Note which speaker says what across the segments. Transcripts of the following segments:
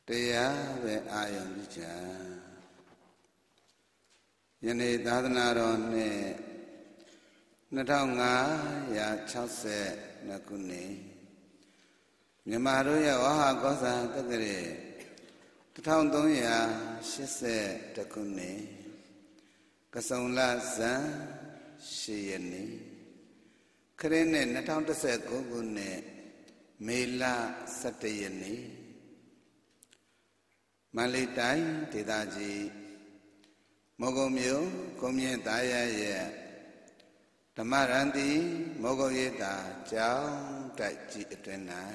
Speaker 1: တရားပဲအာယုံပြုချာယနေ့သာသနာတော်နှစ်2562ခုနှစ်မြန်မာတို့ရဲ့ဝါဟကောဇာတက္ကရာ1380ခုနှစ်ကစုံလဇန်8ရက်နေ့ခရစ်နှစ်2019ခုနှစ်မေလ17ရက်နေ့မန္တလေးတိုင်းဒေသကြီးမောဂုံမြို့ကုန်းမြင့်သားရရဲ့ဓမ္မရန်တိမောဂုံရိပ်သာကျောင်းတိုက်ကြီးအတွင်၌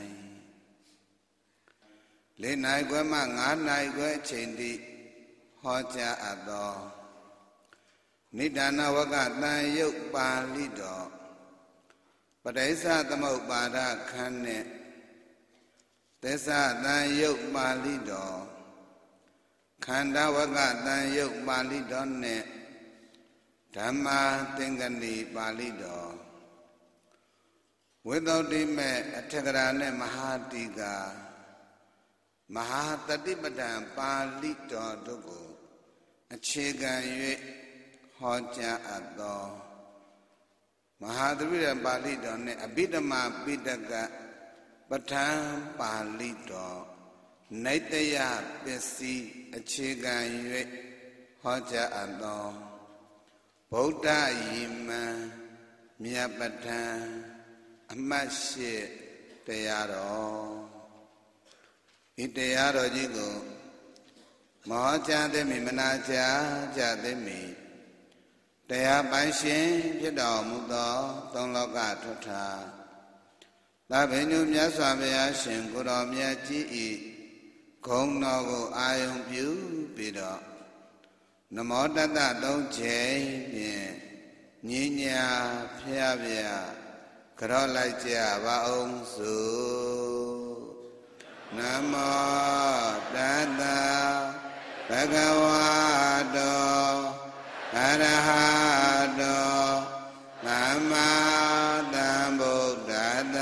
Speaker 1: 4နာရီခွဲမှ5နာရီခွဲအချိန်ထိဟောကြားအပ်သောနိဒာနဝကတန်ယုတ်ပါဠိတော်ပဋိစ္စသမုပ္ပါဒခန်းနှင့်သစ္စာတန်ယုတ်ပါဠိတော်ခန္ဓာဝကတန်ယုတ်ပါဠိတော်နှင့်ဓမ္မာသင်္ကဏီပါဠိတော်ဝိသုဒ္ဓိမေအထက်ကရာနှင့်မဟာတိကာမဟာတတိပဒံပါဠိတော်တို့ကိုအခြေခံ၍ဟောကြားအပ်သောမဟာသပိရပါဠိတော်နှင့်အဘိဓမ္မာပိဋကပဋ္ဌာန်းပါဠိတော်နိတယပစ္စည်းအခြေခံ၍ဟောကြားအပ်သောဗုဒ္ဓယီမံမြတ်ပဋ္ဌာန်းအမှတ်8တရားတော်ဤတရားတော်ကြီးကိုမဟောကြားသည်မနာကြားကြသည်မီတရားပိုင်ရှင်ဖြစ်တော်မူသောသုံးလောကထွဋ္ဌာသဗ္ဗညုမြတ်စွာဘုရားရှင်ကိုယ်တော်မြတ်ကြီးဤဂုဏ်တော်ကိုအာယုံပြုပြီးတော့နမောတတ္တသုံးချိန်ဖြင့်ညဉ့်ညာဖျားဖျားကြောလိုက်ကြပါအောင်စို့နမောတတ္တဘဂဝါတောအရဟတောသမ္မာသမ္ဗုဒ္ဓတ္တ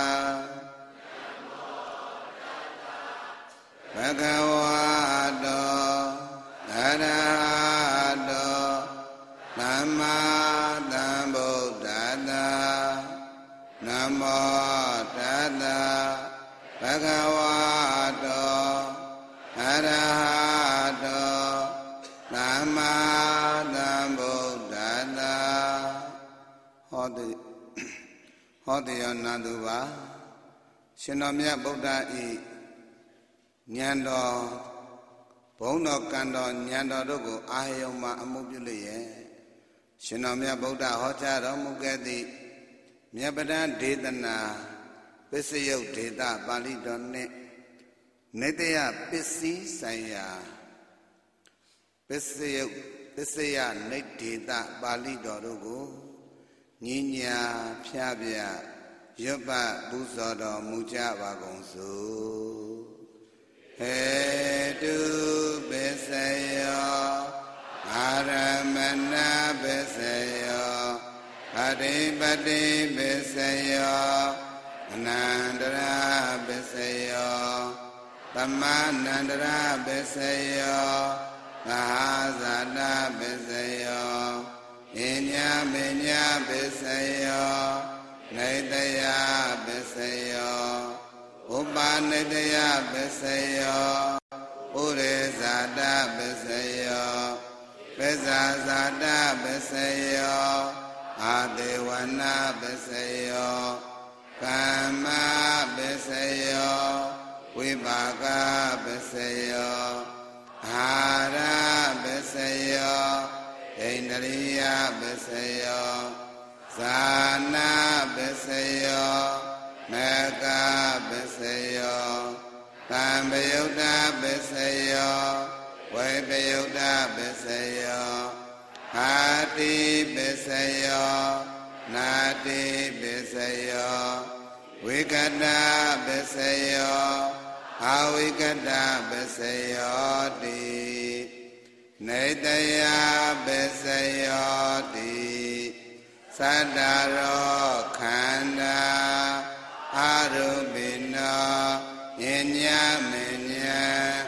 Speaker 1: ဘဂဝါတောအရဟတောသမ္မာသမ္ဗုဒ္ဓတ္တနမောတတ္တဘဂဝါတောအရဟတောသမ္မာသမ္ဗုဒ္ဓတ္တဟောတိယောနန္တုပါရှင်တော်မြတ်ဗုဒ္ဓဤဉာဏ်တော်ဘုံတော်ကံတော်ဉာဏ်တော်တို့ကိုအာယုံမှာအမှုပြုလျက်ရှင်တော်မြတ်ဗုဒ္ဓဟောကြားတော်မူခဲ့သည့်မြတ်ပဋ္ဌာန်းဒေသနာပစ္စယုတ်ဒေသပါဠိတော်နှင့်နိတယပစ္စည်းဆိုင်ရာပစ္စယနိဒေသပါဠိတော်တို့ကိုညဉ့်ညာဖျားဖျားရွတ်ပတ်ပူဇော်တော်မူကြပါကုန်စို့ဟေတုပစ္စယောအာရမဏပစ္စယောပတိပတိပစ္စယောအနန္တရပစ္စယောသမနန္တရပစ္စယောသဟာဇာတပစ္စယောအညမညပစ္စယောနိတယပစ္စယောဥပါနိတယပစ္စယောဥရေဇာတပစ္စယောပစ္ဆာဇာတပစ္စယောအာဒေဝနာပစ္စယောကမ္မပစ္စယောဝိပါကပစ္စယောအာရပစ္စယောဣန္ဒရိယပစ္စယောဇာနာပစ္စယောမေကပစ္စယောသံပယုတ်တပစ္စယောဝိပယုတ်တပစ္စယောအာတိပစ္စယောနာတိပစ္စယောဝိကတပစ္စယောအဝိကတပစ္စယောတိနိတယပစ္စယောတိသတ္တရောခန္ဓာအာရုပိနော ဉာဏ်မဉာဏ်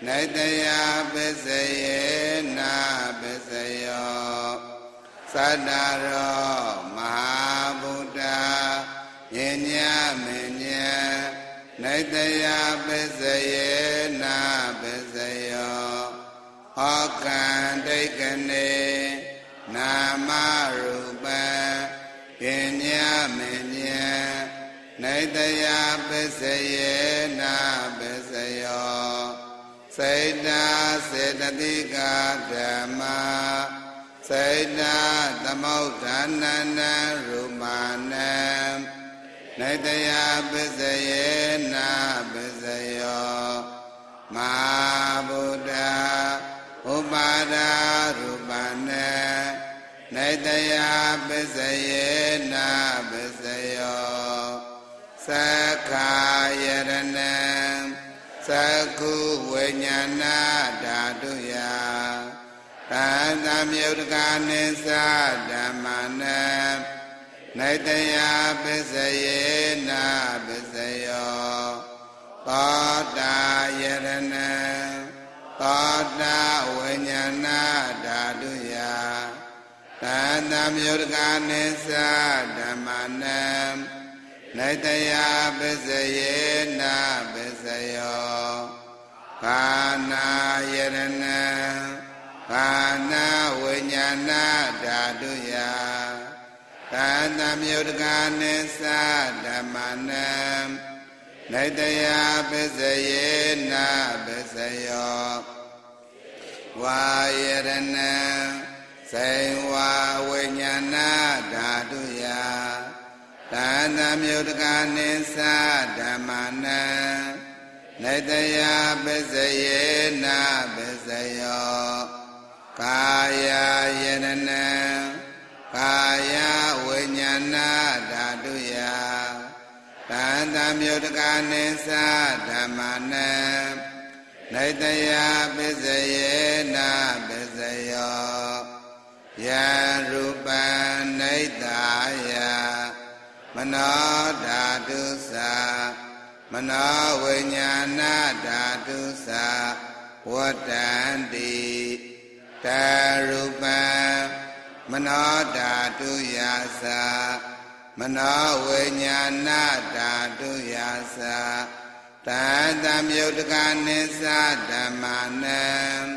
Speaker 1: နိတယပစ္စယေနာပစ္စယောသတ္တရောမဟာဗုဒ္ဓယဉ္ညမဉ္ညနိတယပစ္စယေနာပစ္စယောဩကံဒိဋ္ဌနေနာမရူပံပညာမဉ္ဇနိတယပစ္စယေနာပစ္စယောစေတစေတသိကဓမ္မာစေတသမုဋ္ဌာနနံရူမာနံနိတယပစ္စယေနာပစ္စယောမဟာဗုဒ္ဓဥပါဒရူပနံနိတယပစ္စယေနာပစ္စယောသက္ခာယရဏံသက္ခုဝိညာဏဓာတုယသံသမြုတ္တကာနိသဓမ္မနံနိတယပစ္စယေနာပစ္စယောသောတာယရဏံသောတာဝိညာဏဓာတုယသံသမြုတ္တကာနိသဓမ္မနံနိတယပစ္စယေနာပစ္စယောကာနာယရဏံကာနာဝိညာဏဓာတုယသံသမြုတ္တကာနိသဓမ္မနံနိတယပစ္စယေနာပစ္စယောဝါယရဏံစေဝဝိညာဏဓာတုယသံသမြုတ္တကာနိသဓမ္မနံနိတယပစ္စယေနာပစ္စယောကာယယရဏံကာယဝိညာဏဓာတုယသံသမြုတ္တကာနိသဓမ္မနံနိတယပစ္စယေနာပစ္စယောယရူပံနိတယမနောဓာတုသမနောဝိညာဏဓာတုဝတ္တန္တိတရူပံမနောဓာတုယာသမနောဝိညာဏဓာတုယာသံသမြုတ္တကာနိသဓမ္မနံ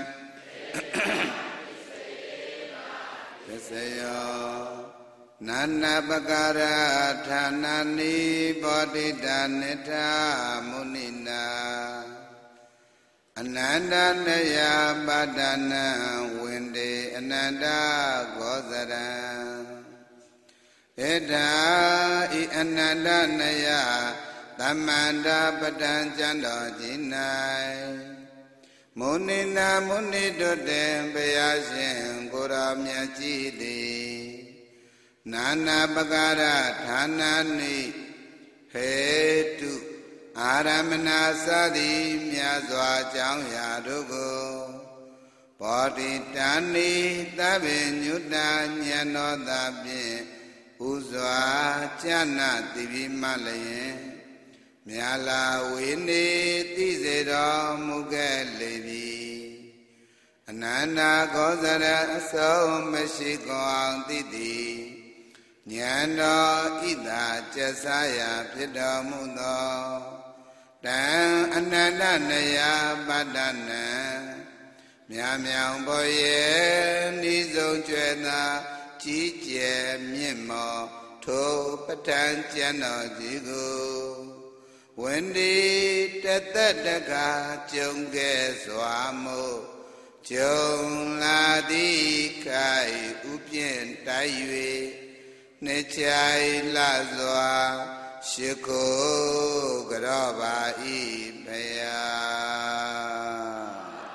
Speaker 1: ပစ္စယောနာနာပကာရဌာနာနိဘောဓိတာနိထမုနိနာအနန္တနယပါဒနာဝိန္ဒေအနန္တဂောဇရံဧထာဤအနန္တနယသမန္တာပတံကျမ်းတော်ကြီး၌မုနိနာမုနိတုတေဘုရားရှင်ကိုယ်တော်မြတ်ကြီးသည်နာနာပကာရဌာနာနိဟေတုအာရမဏသသည်မြတ်စွာကြောင်းရာတို့ကိုဘောဓိတန်နိသဗ္ဗညုတဉာဏ်တော်သာဖြင့်ဥစွာကျမ်းနာတိပိမလျင်မြာလာဝေနေသိစေတော်မူခဲ့လေပြီအနန္တဂောဇရအဆုံးမရှိကုန်အောင်သိသည်ဉာဏ်တော်ဣဒာကျက်စားရာဖြစ်တော်မူသောတံအနန္တနယပတ္တနံမြာမြောင်ပေါ်ရဲ့ဤဆုံးကျွဲသာကြီးကျယ်မြင့်မောထိုပဋ္ဌာန်းကျမ်းတော်ကြီးကိုဝန္ဒီတသက်တကားကြုံခဲ့စွာမို့ကြုံလာသည်ခိုင်ဥပြင့်တိုက်၍နှစ်ချိုင်လှစွာရှိခိုးကြောပါ၏ဘုရား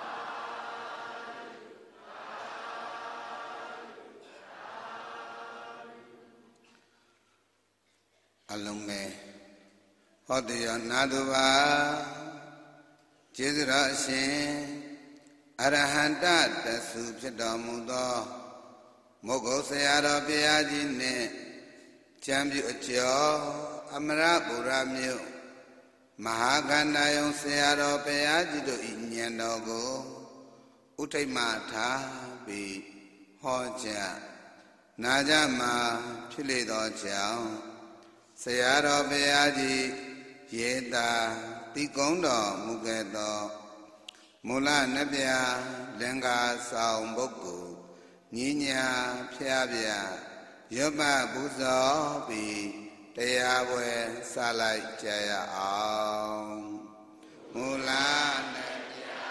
Speaker 1: အလုံးမဲ့ဟောတရားနာသူပါကျေးဇူးတော်အရှင်အရဟန္တတဆုဖြစ်တော်မူသောမုဂ္ဂုတ်ဆရာတော်ဘုရားကြီးနှင့်ကျမ်းပြုအကျော်အမရပူရမြို့မဟာခန္ဓာယုံဆရာတော်ဘုရားကြီးတို့ဤဉာဏ်တော်ကိုဥထိတ်မှထားပြီးဟောကြားနာကြမှာဖြစ်လေသောကြောင့်ဆရာတော်ဘုရားကြီးရေတာတိကုံးတော်မူခဲ့သောမူလနတ်ဗျာလင်္ကာဆောင်ပုဂ္ဂိုလ်ညီညာဖျားဗျာရွတ်မှပူဇော်ပြီးတရားပွဲစလိုက်ကြရအောင်မူလနတ်ဗျာ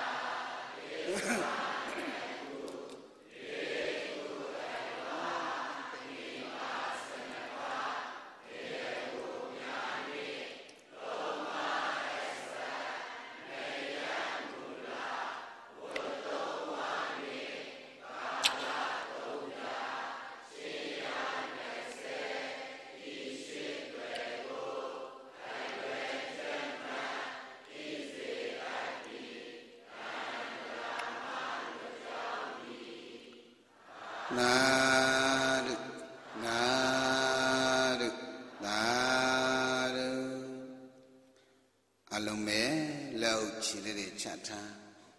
Speaker 1: နာရုနာရုနာရုအလုံးမဲ့လောက်ချီလေးတွေချထား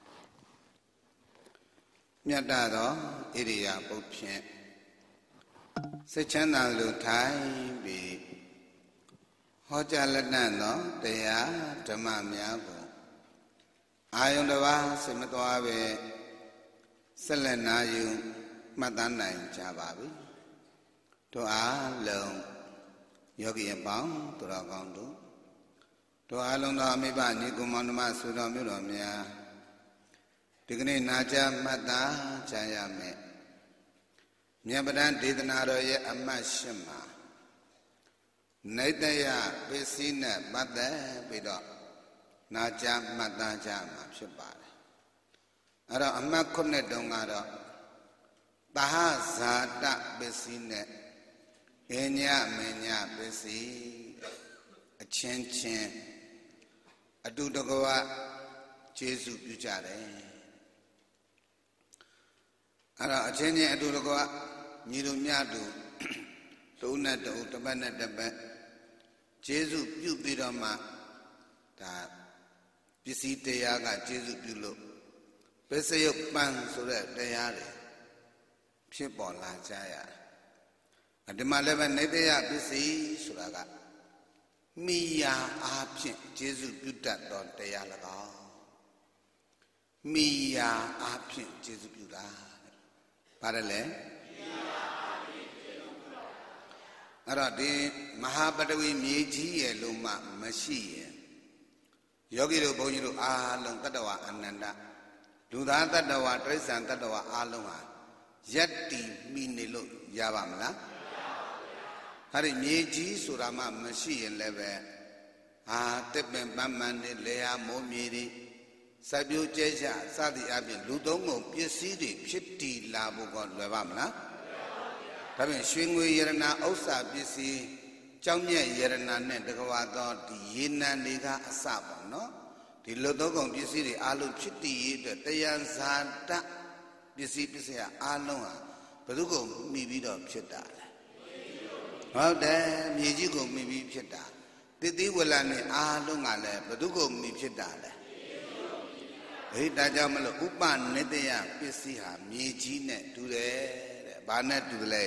Speaker 1: မြတ်တာသောဣရိယာပုတ်ဖြင့်စိတ်ချမ်းသာလို့ထိုင်ပြီးဟောကြားလက်နံ့သောတရားဓမ္မများကိုအာယုန်တစ်ပါးစိတ်မသွားပဲဆက်လက်နာယူမှတ်သားနိုင်ကြပါပြီတို့အားလုံးယောဂီအပေါင်းသူတော်ကောင်းတို့အားလုံးသောအမိဘညီကိုမောင်နှမဆွေတော်မျိုးတော်များဒီကနေ့နာကြားမှတ်သားကြရမယ်မြတ်ပဒံဒေသနာတော်ရဲ့အမှတ်၈မှာနိတ္တယပစ္စည်းနဲ့ပတ်သက်ပြီးတော့နာကြားမှတ်သားကြမှာဖြစ်ပါတယ်အဲ့တော့အမှတ်9တုန်းကတော့သဟဇာတပစ္စည်းနဲ့အညမညပစ္စည်းအချင်းချင်းအတူတကွကျေစုပြုကြတယ်အဲ့တော့အချင်းချင်းအတူတကွညီတို့မြတ်တို့တုံးနဲ့တုံးတစ်ပတ်နဲ့တစ်ပတ်ကျေစုပြုပြီးတော့မှဒါပစ္စည်းတရားကကျေစုပြုလို့ပစ္စယုတ်ပန်ဆိုတဲ့တရားတွေဖြစ်ပေါ်လာကြရတယ်ဒီမှာလည်းပဲနိတ္တယပစ္စည်းဆိုတာကမိယာအားဖြင့်ကျေစုပြုတတ်သောတရား၎င်းမိယာအားဖြင့်ကျေစုပြုတာပါတယ်လေအဲ့တော့ဒီမဟာပတဝီမြေကြီးရဲ့လို့မှမရှိရင်ယောဂီတို့ဘုန်းကြီးတို့အားလုံးတတ္တဝအနန္တလူသားတတ္တဝတိရစ္ဆာန်တတ္တဝအားလုံးဟာယက်တီမိနေလို့ရပါမလားဟာဒီမြေကြီးဆိုတာမှမရှိရင်လည်းပဲတစ်ပင်ပန်းမှန်နေလေယာမိုးမြေတွေစိုက်ပျိုးကျဲချစသည်အပြင်လူသုံးကုန်ပစ္စည်းတွေဖြစ်တည်လာဖို့ကလွယ်ပါမလားဒါဖြင့်ရွှေငွေယရနာဥစ္စာပစ္စည်းကြောင်းမြတ်ယရနာနဲ့တကဝသောဒီရေနံတွေကအစပေါ့နော်ဒီလူသုံးကုန်ပစ္စည်းတွေအလုံးဖြစ်တည်ရတဲ့တရားဇာတပစ္စည်းအားလုံးဟာဘယ်သူကိုမှီပြီးတော့ဖြစ်တာလဲဟုတ်တယ်မြေကြီးကိုမှီပြီးဖြစ်တာတတိဝလနဲ့အားလုံးကလည်းဘယ်သူကိုမှီဖြစ်တာလဲဒါကြောင့်မလို့ဥပနိတ္တယပစ္စည်းဟာမြေကြီးနဲ့တူတယ်တဲ့ဘာနဲ့တူလဲ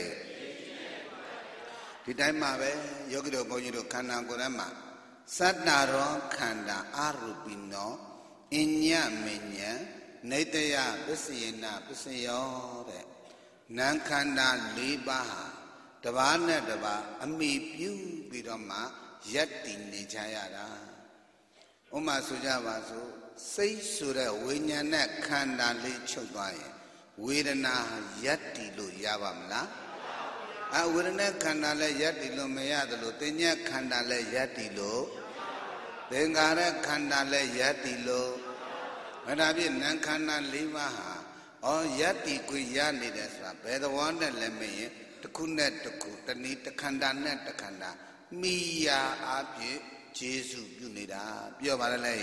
Speaker 1: ဒီတိုင်းမှာပဲယောဂီတို့ဘုန်းကြီးတို့ခန္ဓာကိုယ်ထဲမှာသတ္တရောခန္ဓာအာရူပိနောအညမညံနိတ္တယပစ္စယေနပစ္စယောတဲ့နာခန္ဓာ၄ပါးဟာတပါးနဲ့တပါးအမိပြုပြီးတော့မှယက်တည်နေကြရတာဥပမာဆိုကြပါစို့စိတ်ဆိုတဲ့ဝိညာဉ်နဲ့ခန္ဓာလေးချုပ်သွားရင်ဝေဒနာယက်တည်လို့ရပါမလားဝေဒနာခန္ဓာလည်းယက်တည်လို့မရတယ်လို့တင်ညက်ခန္ဓာလည်းယက်တည်လို့သင်္ခါရခန္ဓာလည်းယက်တည်လို့ဒါဖြင့်နာခန္ဓာ၄ပါးဟာယက်တည်ကိုရနေတယ်ဆိုတာဘယ်သဘောနဲ့လဲမရင်တစ်ခုနဲ့တစ်ခုတနည်းတစ်ခန္ဓာနဲ့တစ်ခန္ဓာမိယာအဖြစ်ကျေစုပြုနေတာပြောပါလေ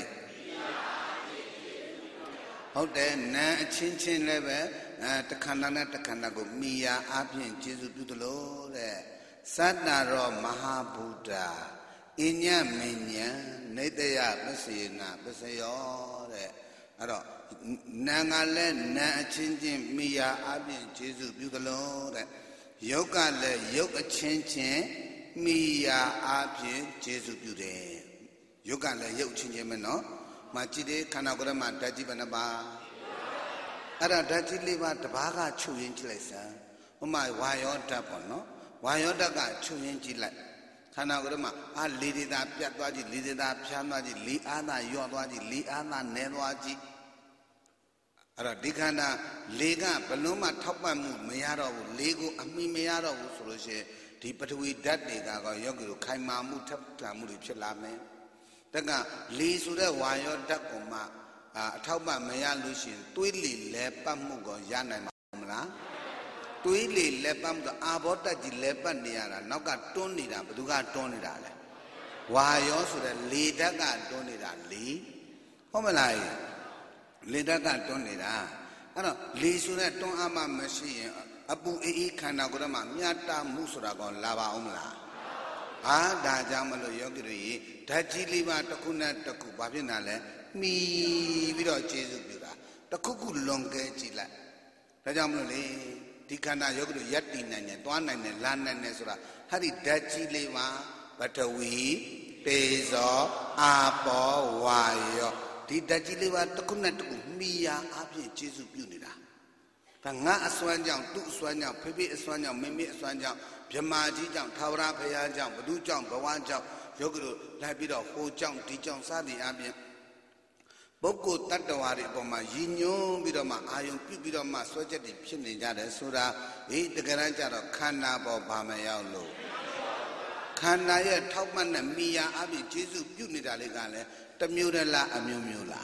Speaker 1: ဟုတ်တယ်နာအချင်းချင်းလည်းပဲတစ်ခန္ဓာနဲ့တစ်ခန္ဓာကိုမိယာအဖြစ်ကျေစုပြုသလိုတဲ့သတ္တရောမဟာဗုဒ္ဓ Inya minya Nidaya Pasina Pasayo Nangale Na Chinchin Mia Abin Jesu Bugalo Yoga le Yoga Chinchin Mia Abin Jesu Bude Yoga le Yok Chinchin Machide Kanagorama Daji Banaba Ada Daji Liva Tabaga Chewing Chilesa my Wayo Tapono Wayo Daga Chewing Chile Kanagorama, I lead it up, Piatwaji, lead it up, Chamaji, Li Ana, Yodwaji, Li Ana, Nedwaji. Aradikana, Lega, Paloma, Topamu, Mayaro, Lego, Ami Mayaro, Solution, Tipatui, that Lega, Yogu, Kaimamu, Tapamuri, Chelame. Daga, Li Suda, Wayo Dakoma, Tauba Maya Lucian, Twilly, Lepamugo, Yana Mamla. Tuili lepam to abota di lepan niara, noka tonida, buduga tonida. Wayo so the leader got tonida, Lee. Homelai leader got tonida. I know, Lee so that ton ama machine, Abu E. Kanagurama, Miata Musuragon, Lava Umla. Ah, Dajamalo Yogiri, Taji Liva Takuna Taku Babinale, me without Jesus Buddha, the cuckoo longa chila. Tajamuli. Tikana Yogu Yati Nanya, Dwana and Lana Nesura, Hari Dachi Leva, Batawi, Peso, Apo, Wayo, Tidachi Leva, Takunatu, Mia, Abi, Jesu Bunida. Tanga Aswanjang, Tu Swanya, Pepe Swanya, Mimi Swanya, Jamaji Jang, Taura Paya Jang, Badu Jang, Bawan Jang, Yogu, Labido, Ho Jang, Tijang Sadi Abi. Boko Tatawari Boma, Yino, Bidoma, Ayun, Pibidoma, Swajati, Pinjada, Sura, eat the Garanja, Kana Bobama Yalo. Kanaya, Topman, and Mia, Abi, Jesu, Punida Legale, Tamurala, Amumula.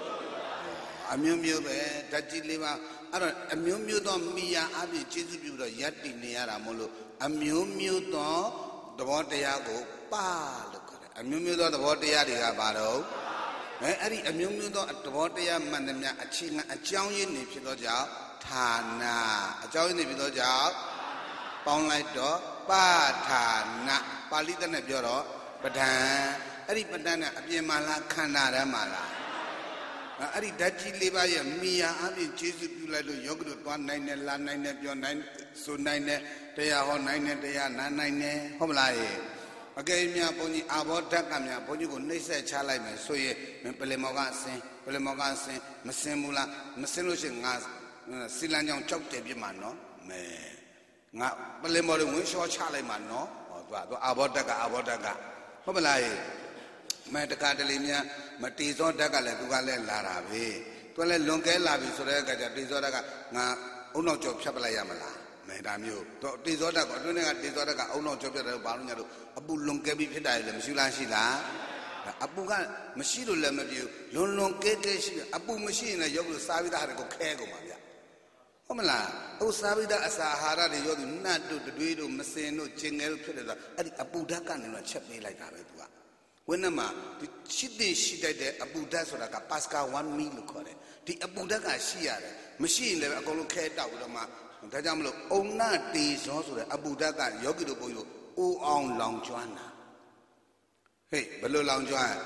Speaker 1: Amumube, Tajiliva, Amumudon, Mia, Abi, Jesu, Yati, Niara Molo, Amumudo, the Wateago, Pa, Amumudo, the Wateaga Baro. Ari Amudo at the water Manamia, a ching, a chow in the Pidoja, Tana, a chow in the Pidoja, Pound Light Door, Patana, Palitan of Yoro, Patan, Ari Patana, Abiamala, Canada Mala. Ari Dachi Livaya, Mia, Abi, Jesus, Yogu, 1 9, 9, so 9, they are 9, they are 9, Homlai. Again, me upon the Abotakamia, Podigo, Nessa Chalai, so ye, Pelemogan, Massimula, Massimulation, Silanjang Chok Tebimano, me. Pelemori, Winshaw Chalimano, or Abotaga, Homelai, Metacatalimia, Matizo Dagale, Dugale, Laravi, Twelve Longa Lavi, Sorega, Tizoraga, Uno Chop Chapalayamala. Madame, Tizoda, Tizoda, Uno Chop, Baruno, Abu Lungabi Pidai, Msula Shila, Abuga, Machino Lemabu, Lon Kete, Abu Machine, a Yogu Savida had a Kego Maya. Homela, O Savida Asahara, the Yogu, not do the Duido, Masseno, Chingel, Abu Dakan in a chutney like Abedua. Whenama, the Chidi Shida, Abu Dasoraka, Pascal 1 meal core, the Abu Daka Shia, machine, a Goloket out of my Tajamlo, Ona days also the Abu Daka, Yogi do Boyo, O on Long Joanna. Hey, below Long Joanna.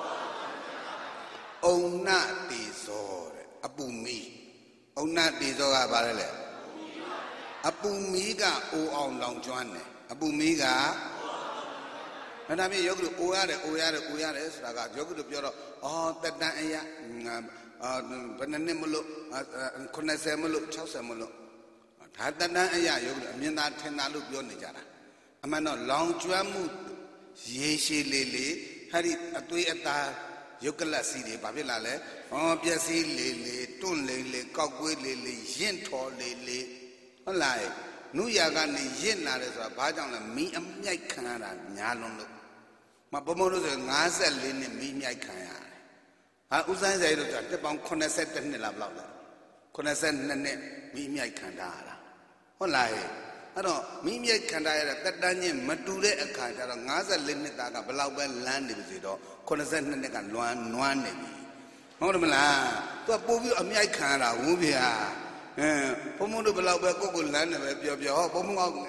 Speaker 1: Ona days or Abu me. Ona days or Barele. Abu Miga, O on Long Joanna. Abu Miga. And I mean, Yogi, Oyare, Saga, Yogi to Puro, oh, that Daya, Benanemulo, Conasemolo, Chosamolo. Hadana, Yogi, Mina Tenalu Yonijara. A man of Long Juamu, Yeshi Lily, Harry, a twee at the Yokala City, Babilale, oh, Piasi Lily, Tun Lily, Cockwood Lily, Yento Lily, Olai, Nuyagani, Yen Lares, Bajan, me and Yai Canada, Yalon. My Pomoros and Nasa Lin, me, Yai Canada. I was saying that the Bon Conaset and Nella, Conaset and me, Yai Canada. Olai. I don't mean yet can I that Daniel Mature a kind of Naza Linitaga, Balawa land with it or Conaset and Luan Navy. Monomala, to a movie of my kind of Ubia. Pomodo Balawa Coco land of your Pomo,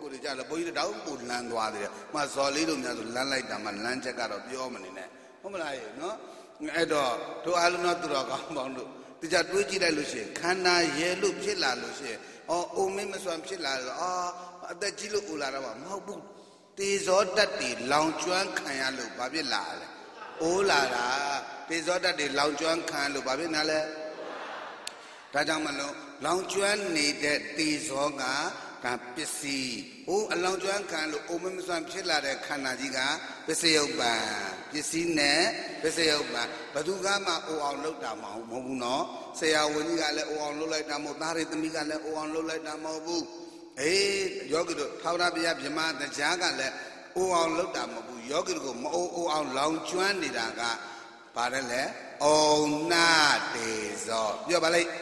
Speaker 1: ကိုယ်တွေကြတယ်ဘုန်းကြီးတို့တောက်ကိုလမ်းသွားတယ်မှဇော်လေးတို့များဆိုလမ်းလိုက်တာမှလမ်းချက်ကတော့ပြောမနေနဲ့ဟုတ်မလားရေနော်အဲ့တော့တို့အားလုံးတော့သူတော်ကောင်းပေါင်းတို့တကြတွေးကြည့်လိုက်လို့ရှိရင်ခန္ဓာရဲလို့ဖြစ်လာလို့ရှိရင်အိုမင်းမစွမ်းဖြစ်လာတော့အသက်ကြီးလို့အိုလာတော့မဟုတ်ဘူးတေဇောတတ်တွေလောင်ကျွမ်းခံရလို့ဘာဖြစ်လာလဲအိုလာတာတေဇောတတ်တွေလောင်ကျွမ်းခံလို့ဘာဖြစ်နေလဲဒါကြောင့်မလို့လောင်ကျွမ်းနေတဲ့တေဇောကပစ္စည်းအလောင်ကျွမ်းခံလို့အိုမမစွမ်းဖြစ်လာတဲ့ခန္ဓာကြီးကပစ္စယုပ္ပံပစ္စည်းနဲ့ပစ္စယုပ္ပံဘသူကမှအိုအောင်လုပ်တာမဟုတ်ဘူးနော်ဆရာဝန်ကြီးကလည်းအိုအောင်လုပ်လိုက်တာမဟုတ်သားရိသမီးကလည်းအိုအောင်လုပ်လိုက်တာမဟုတ်ဘူးယောဂီတို့ထာဝရဘုရားဗြဟ္မာတရားကလည်းအိုအောင်လုပ်တာမဟုတ်ဘူးယောဂီတို့ကိုမအိုအောင်လောင်ကျွမ်းနေတာကဘာလဲလဲဩနာတေဇောပြောပါလိုက်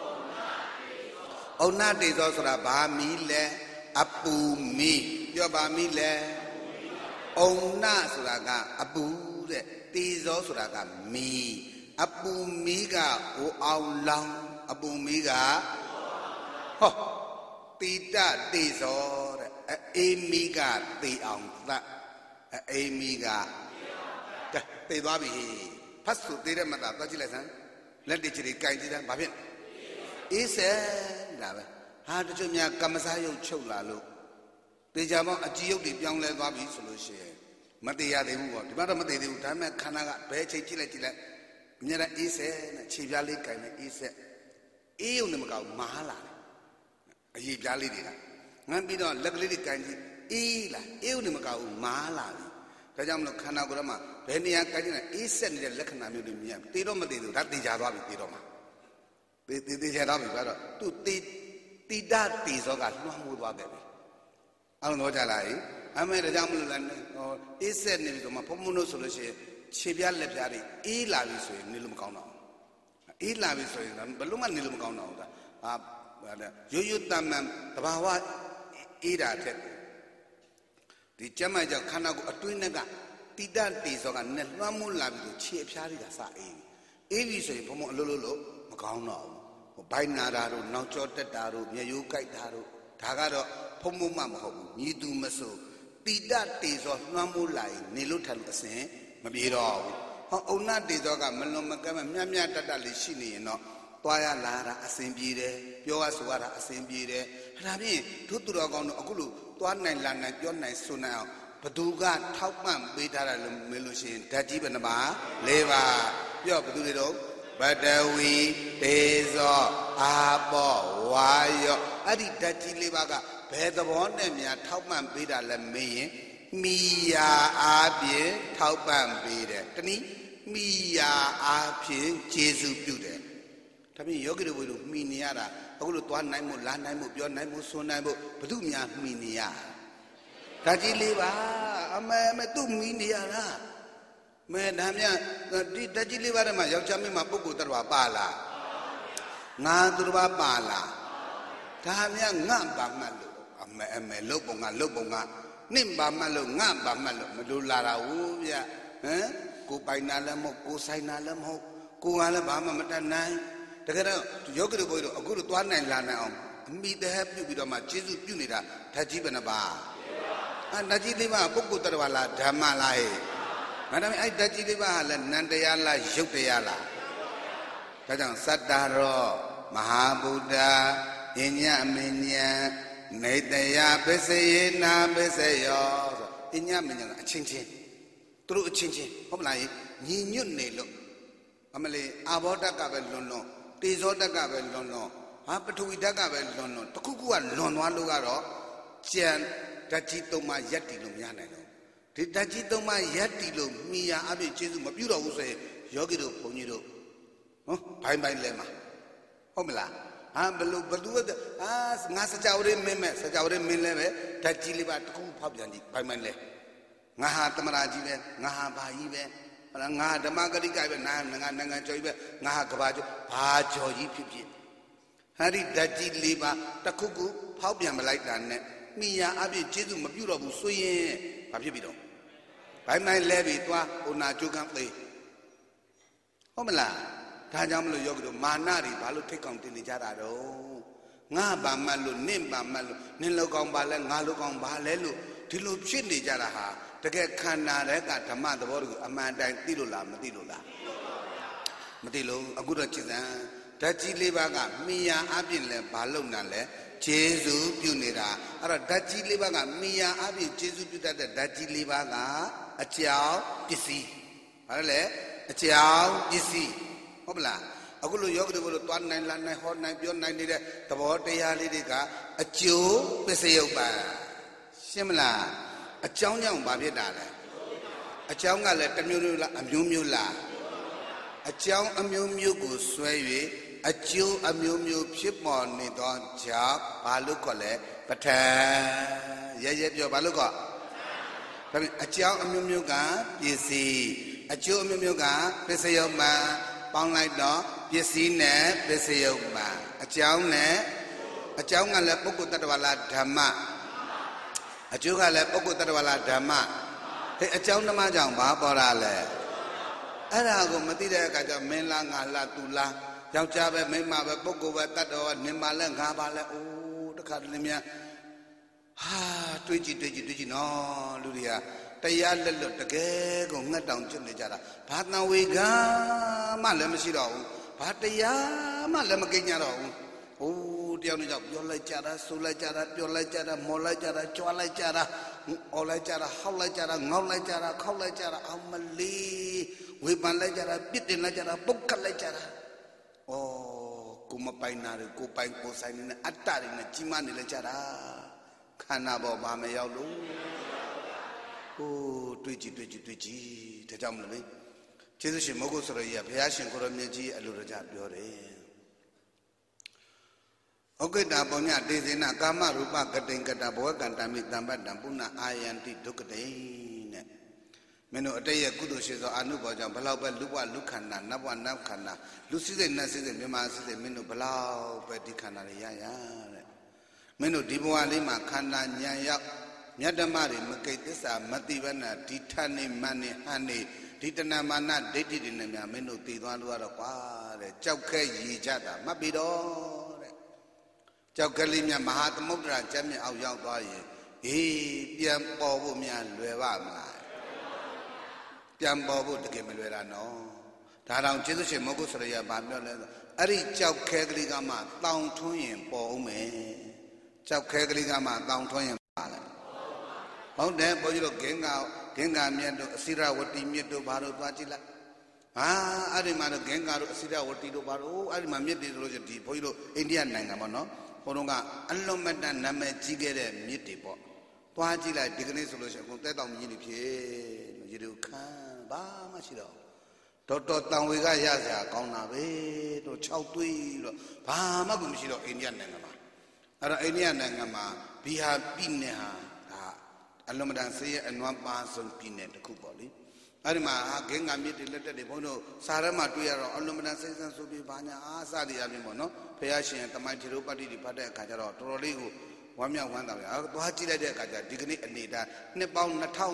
Speaker 1: ဩနာတေဇောဆိုတာဘာမီလဲအပူမီပြောပါမီလဲဩနာဆိုတာကအပူတဲ့တေဇောဆိုတာကမီအပူမီကဟိုအောင်လောင်အပူမီကတိတတေဇောတဲ့အေမီကတေအောင်သတ်အေမီကတေသွားပြီဖတ်စုသေးတဲ့မသားသွားကြည့်လိုက်စမ်းလက်တချီကြိုင်ကြည့်တယ်ဘာဖြစ်အေးစဲဒါပဲဟာတချို့များကမ္မစာယုတ်ချုပ်လာလို့တေချာပေါင်းအကြည့်ယုတ်တွေပြောင်းလဲသွားပြီဆိုလို့ရှိရင်မတေရသေးဘူးပေါ့ဒီမှာတော့မတေသေးဘူးဒါပေမဲ့ခန္ဓာကဘယ်ချိန်ကြည့်လိုက်အမြဲတမ်းအေးစဲနဲ့ခြေပြားလေးကြိုင်နေအေးစဲအေးုံနဲ့မကောက်မာလာတယ်အရေးပြားလေးတွေကငန်းပြီးတော့လက်ကလေးတွေကန်ကြည့်အေးလာအေးုံနဲ့မကောက်ဘူးမာလာပြီဒါကြောင့်မလို့ခန္ဓာကိုယ်တော့မှဘယ်နေရာကန်ကြည့်လဲအေးဆက်နေတဲ့လက္ခဏာမျိုးတွေမြင်တေတော့မတေဘူးဒါတေချာသွားပြီတေတော့မှတေချာသွားပြီဘာတော့သူတိတတေဇောကလွှမ်းမိုးသွားတယ်ပဲအားလုံးတော့ကြလားအမေဒါကြောင့်မလို့လည်းအေးဆက်နေပြီဆိုမှဘုံဘုံတို့ဆိုလို့ရှိရင်ခြေပြားလက်ပြားတွေအေးလာပြီဆိုရင်နေလို့မကောင်းတော့အေးလာပြီဆိုရင်ဘယ်လို့မှနေလို့မကောင်းတော့ဘူးဒါရိုးရိုးတမ်းမှန်တဘာဝအေးတာတဲ့ဒီကျမကြောင့်ခန္ဓာကိုယ်အတွင်းကတိတတေဇောကနဲ့လွှမ်းမိုးလာပြီဆိုခြေအဖျားတွေကစအေးပြီဆိုရင်ဘုံဘုံအလို့လို့မကောင်းတော့ဘူးဘိုင်းနာတာတို့နောက်ကျောတက်တာတို့မျက်ရိုးကြိုက်တာတို့ဒါကတော့ဘုံဘုံမှမဟုတ်ဘူးညီသူမဆိုတိတတေဇောလွှမ်းမိုးလာရင်နေလို့ထပ်လို့အစဉ်မပြေတော့ဘူးဩနတေဇောကမလွန်မကမ်းမြတ်မြတ်တတ်လေးရှိနေရင်တော့သွားရလာတာအစဉ်ပြေတယ်ပြောရဆိုရတာအစဉ်ပြေတယ်ဒါဖြင့်တို့သူတော်ကောင်းတို့အခုလို့သွားနိုင်လာနိုင်ပြောနိုင်ဆိုနိုင်အောင်ဘသူကထောက်ပံ့ပေးထားတယ်လို့မေးလို့ရှိရင်ဓာတ်ကြီးဘယ်နှပါ၄ပါပြောဘသူတွေတော့ပတဝီတေဇောအာပောဝါယောအဲ့ဒီဓာတ်ကြီး၄ပါးကဘယ်သဘောနဲ့များထောက်ပံ့ပေးတာလဲမေးရင်မိယာအားဖြင့်ထောက်ပံ့ပေးတယ်တနည်းမိယာအားဖြင့်ကျေစုပြုတယ်ဒါဖြင့်ယောဂီတို့ဘုရားမိနေရတာအခုလို့သွားနိုင်မို့လာနိုင်မို့ပြောနိုင်မို့ဆွနိုင်မို့ဘု து များမိနေရဓာတ်ကြီး၄ပါးအမေသူ့မိနေရလားမဲဒါများဒီဓာတ်ကြီး၄ပါးထဲမှာယောက်ျားမင်းမပုဂ္ဂိုလ်တ attva ပါလားငါသူတစ်ပါးပါလားဒါများငန့်ပါမှတ်လို့အမေလုတ်ပုံကနင့်ပါမှတ်လို့ငန့်ပါမှတ်လို့မလိုလာတာဟုတ်ဗျကိုပိုင်နာလည်းမဟုတ်ကိုဆိုင်နာလည်းမဟုတ်ကိုကလည်းဘာမှမတတ်နိုင်တကယ်တော့ယောဂီတို့ဘုရားတို့အခုလိုသွားနိုင်လာနိုင်အောင်အမိတဟပြုပြီးတော့မှကျေစုပြုနေတာဓာတ်ကြီးဘယ်နှပါဓာတ်ကြီး၄ပါးပုဂ္ဂိုလ်တ attva လားဓမ္မလားဒါပေမဲ့အဲ့ဓာတ်ကြီး၄ပါးဟာလည်းနန္တရားလားယုတ်တရားလားဒါကြောင့်စတ္တရောမဟာဗုဒ္ဓအညမဉ္ဇံနေတယပစ္စယေနာပစ္စယောဆိုအညမဉ္ဇံအချင်းချင်းသူတို့အချင်းချင်းဟုတ်မလားညီညွတ်နေလို့အမလေးအာဘောဓကပဲလွန်တေဇောဓကပဲလွန်ပထဝီဓကပဲလွန်တခုခုကလွန်သွားလို့ကတော့ကြံဓာတ်ကြီး၃ပါးရက်တည်လို့မရနိုင်တော့ဒီဓာတ်ကြီး၃ပါးရက်တည်လို့မိယာအပြည့်ကျေစုမပြုတော့ဘူးဆိုရင်ယောဂီတို့ဘုန်းကြီးတို့ဘိုင်းလဲမှာဟုတ်မလားဘယ်သူငါစကြဝဠာမင်းမဲ့စကြဝဠာမင်းလဲပဲဓာတ်ကြီးလေးပါတခုဖောက်ပြန်ကြည့်ဘိုင်းလဲငါဟာသမရာကြီးပဲငါဟာဘာကြီးပဲငါဓမ္မဂရိကပဲနိုင်ငံကျော်ကြီးပဲငါဟာကဘာကျော်ဘာကျော်ကြီးဖြစ်ဟာဒီဓာတ်ကြီး၄ပါးတခုခုဖောက်ပြန်မလိုက်တာနဲ့မိယာအပြည့်ကျေစုမပြုတော့ဘူးဆိုရင်ဘာဖြစ်ပြီတော့ဘိုင်းလဲပြီသွားဟိုနာကျုကံသေးဟုတ်မလားဒါကြောင့်မလို့ယောဂီတို့မာနတွေဘာလို့ထိတ်ကောင်တင်နေကြတာတော့ငါဘာမှလို့နင့်ဘာမှလို့နင်လောက်ကောင်းပါလဲငါလောက်ကောင်းပါလဲလို့ဒီလိုဖြစ်နေကြတာဟာတကယ်ခန္ဓာတဲ့ကဓမ္မသဘောကိုအမှန်တိုင်းသိလို့လားမသိလို့လားမသိလို့အခုတော့จิตံဓာတ်ကြီး၄ပါးကမိယာအပြင်လဲဘာလုံနာလဲကျေစုပြုနေတာအဲ့တော့ဓာတ်ကြီး၄ပါးကမိယာအပြင်ကျေစုပြုတတ်တဲ့ဓာတ်ကြီး၄ပါးကအကြောင်းပစ္စည်းဘာလဲအကြောင်းပစ္စည်းဟုတ်ပလားအခုလိုယောဂီတို့သွားနိုင်လာနိုင်ဟောနိုင်ပြောနိုင်နေတဲ့သဘောတရားလေးတွေကအကျိုးပစ္စယုတ်ပါရှင်းမလားအကြောင်းကြောင့်ဘာဖြစ်တာလဲအကြောင်းကလည်းတစ်မျိုးမျိုးလားအမျိုးမျိုးလားအကြောင်းအမျိုးမျိုးကိုဆွဲ၍အကျိုးအမျိုးမျိုးဖြစ်ပေါ်နေသောကြောင့်ဘာလို့ခေါ်လဲပဋ္ဌာန်းရဲပြောဘာလို့ခေါ်ဒါပေမဲ့အကြောင်းအမျိုးမျိုးကပစ္စည်းအကျိုးအမျိုးမျိုးကပစ္စယုတ်မှပေါင်းလိုက်တော့ပစ္စည်းနဲ့ပစ္စယုတ်မှအကြောင်းနဲ့အကြောင်းကလည်းပုဂ္ဂိုလ်တ attva လားဓမ္မအကျိုးကလည်းပုဂ္ဂိုလ်တ attva လားဓမ္မဟဲ့အကြောင်းဓမ္မကြောင့်ဘာပေါ်တာလဲအဲ့ဒါကိုမသိတဲ့အခါကျမင်းလားငါလားသူလားယောက်ျားပဲမိန်းမပဲပုဂ္ဂိုလ်ပဲတတ်တော်နင်ပါလဲငါပါလဲအိုးတခါတည်းများဟာတွေးကြည့်နော်လူတွေကတရားလက်လွတ်တကယ်ကိုငှက်တောင်ကျွတ်နေကြတာဘာတန်ဝေကမှလည်းမရှိတော့ဘူးဘာတရားမှလည်းမကိညာတော့ဘူးဟိုးတယောက်နဲ့ကြောက်ပြောလိုက်ကြတာဆိုလိုက်ကြတာပြောလိုက်ကြတာမော်လိုက်ကြတာကြွားလိုက်ကြတာအော်လိုက်ကြတာဟောက်လိုက်ကြတာငေါက်လိုက်ကြတာခောက်လိုက်ကြတာအမလီဝေပန်လိုက်ကြတာပြစ်တင်လိုက်ကြတာပုတ်ကတ်လိုက်ကြတာဩကိုမပိုင်နာကိုပိုင်ကိုဆိုင်နေအတ္တတွေနဲ့ကြီးမားနေလိုက်ကြတာခန္ဓာပေါ်ဘာမရောက်လို့ဟိုတွေးကြည့်ဒါကြောင့်မလို့လေကျေးဇူးရှင်မဟုတ်ဆိုရကြီးကဘုရားရှင်ကိုရမြတ်ကြီးအလိုတော်ကြပြောတယ်ဩကိတ္တပုညတေဇေနကာမရူပကတိင်္ကတဘောကံတမိတံပတ္တံပုဏ္ဏအာယန္တိဒုက္ကတိနဲ့မင်းတို့အတိတ်ရဲ့ကုသိုလ်ရှိသောအနုဘောကြောင့်ဘလောက်ပဲလူဘလူခန္ဓာနတ်ဘနတ်ခန္ဓာလူစိစိတ်နတ်စိစိတ်မြမစိစိတ်မင်းတို့ဘလောက်ပဲဒီခန္ဓာတွေရတဲ့မင်းတို့ဒီဘဝလေးမှာခန္ဓာဉာဏ်ရောက်မြတ်ဓမ္မတွေမကိတ်သစ္စာမတိဘနာဒီထနေမန်နေဟန်နေဒီတဏမာနဒိဋ္ဌိတွေနဲ့များမင်းတို့တည်သွားလို့ရတော့ကွာတဲ့ကြောက်ခဲရည်ကြတာမှတ်ပြီးတော့တဲ့ကြောက်ကလေးများမဟာသမုဒ္ဒရာကျမ်းမြေအောက်ရောက်သွားရင်အေးပြန်ပေါ်ဖို့များလွယ်ပါမလားပြန်ပေါ်ဖို့တကယ်မလွယ်တာနော်ဒါတောင်ကျေးဇူးရှင်မဟုတ်ဆိုရရဗာပြောလဲဆိုအဲ့ဒီကြောက်ခဲကလေးကမှတောင်ထွန်းရင်ပေါ်အောင်မယ်ကြောက်ခဲကလေးကမှတောင်ထွန်းရင်ပါလေဟုတ်တယ်ဘုန်းကြီးတို့ဂင်္ဂါမြတ်တို့အစိရဝတီမြတ်တို့ဘာလို့သွားကြည့်လိုက်ဟာအဲ့ဒီမှာတော့ဂင်္ဂါတို့အစိရဝတီတို့ဘာလို့အဲ့ဒီမှာမြတ်တွေဆိုလို့ဒီဘုန်းကြီးတို့အိန္ဒိယနိုင်ငံပေါ့နော်ဘုန်းတော်ကအလွန်မတန်နာမည်ကြီးခဲ့တဲ့မြတ်တွေပေါ့သွားကြည့်လိုက်ဒီကနေ့ဆိုလို့ရှိရင်အခုတဲတောင်မြင့်နေဖြစ်ရေတို့ခမ်းဘာမှရှိတော့တော်တန်ဝေကရစရာကောင်းတာပဲတို့6သွေးတော့ဘာမှကိုမရှိတော့အိန္ဒိယနိုင်ငံမှာအဲ့တော့အိန္ဒိယနိုင်ငံမှာဘီဟာပြည်နယ်ဟာအလုံးမတန်ဆေးရအနွမ်းပါဆုံးပြည်နယ်တစ်ခုပေါ့လေအဲ့ဒီမှာဂင်္ဂါမြစ်တွေလက်တက်တွေဘုန်းတို့စာထဲမှာတွေ့ရတော့အလုံးမတန်စိတ်ဆန်းဆိုပြီးဘာညာအားစသည်အပြင်ပေါ့နော်ဘုရားရှင်တမိုင်းထေရပတ္တိတွေဖတ်တဲ့အခါကျတော့တော်တော်လေးကိုဝမ်းမြောက်ဝမ်းသာတယ်သွားကြည့်လိုက်တဲ့အခါကျဒီကနေ့အနေဒါနှစ်ပေါင်း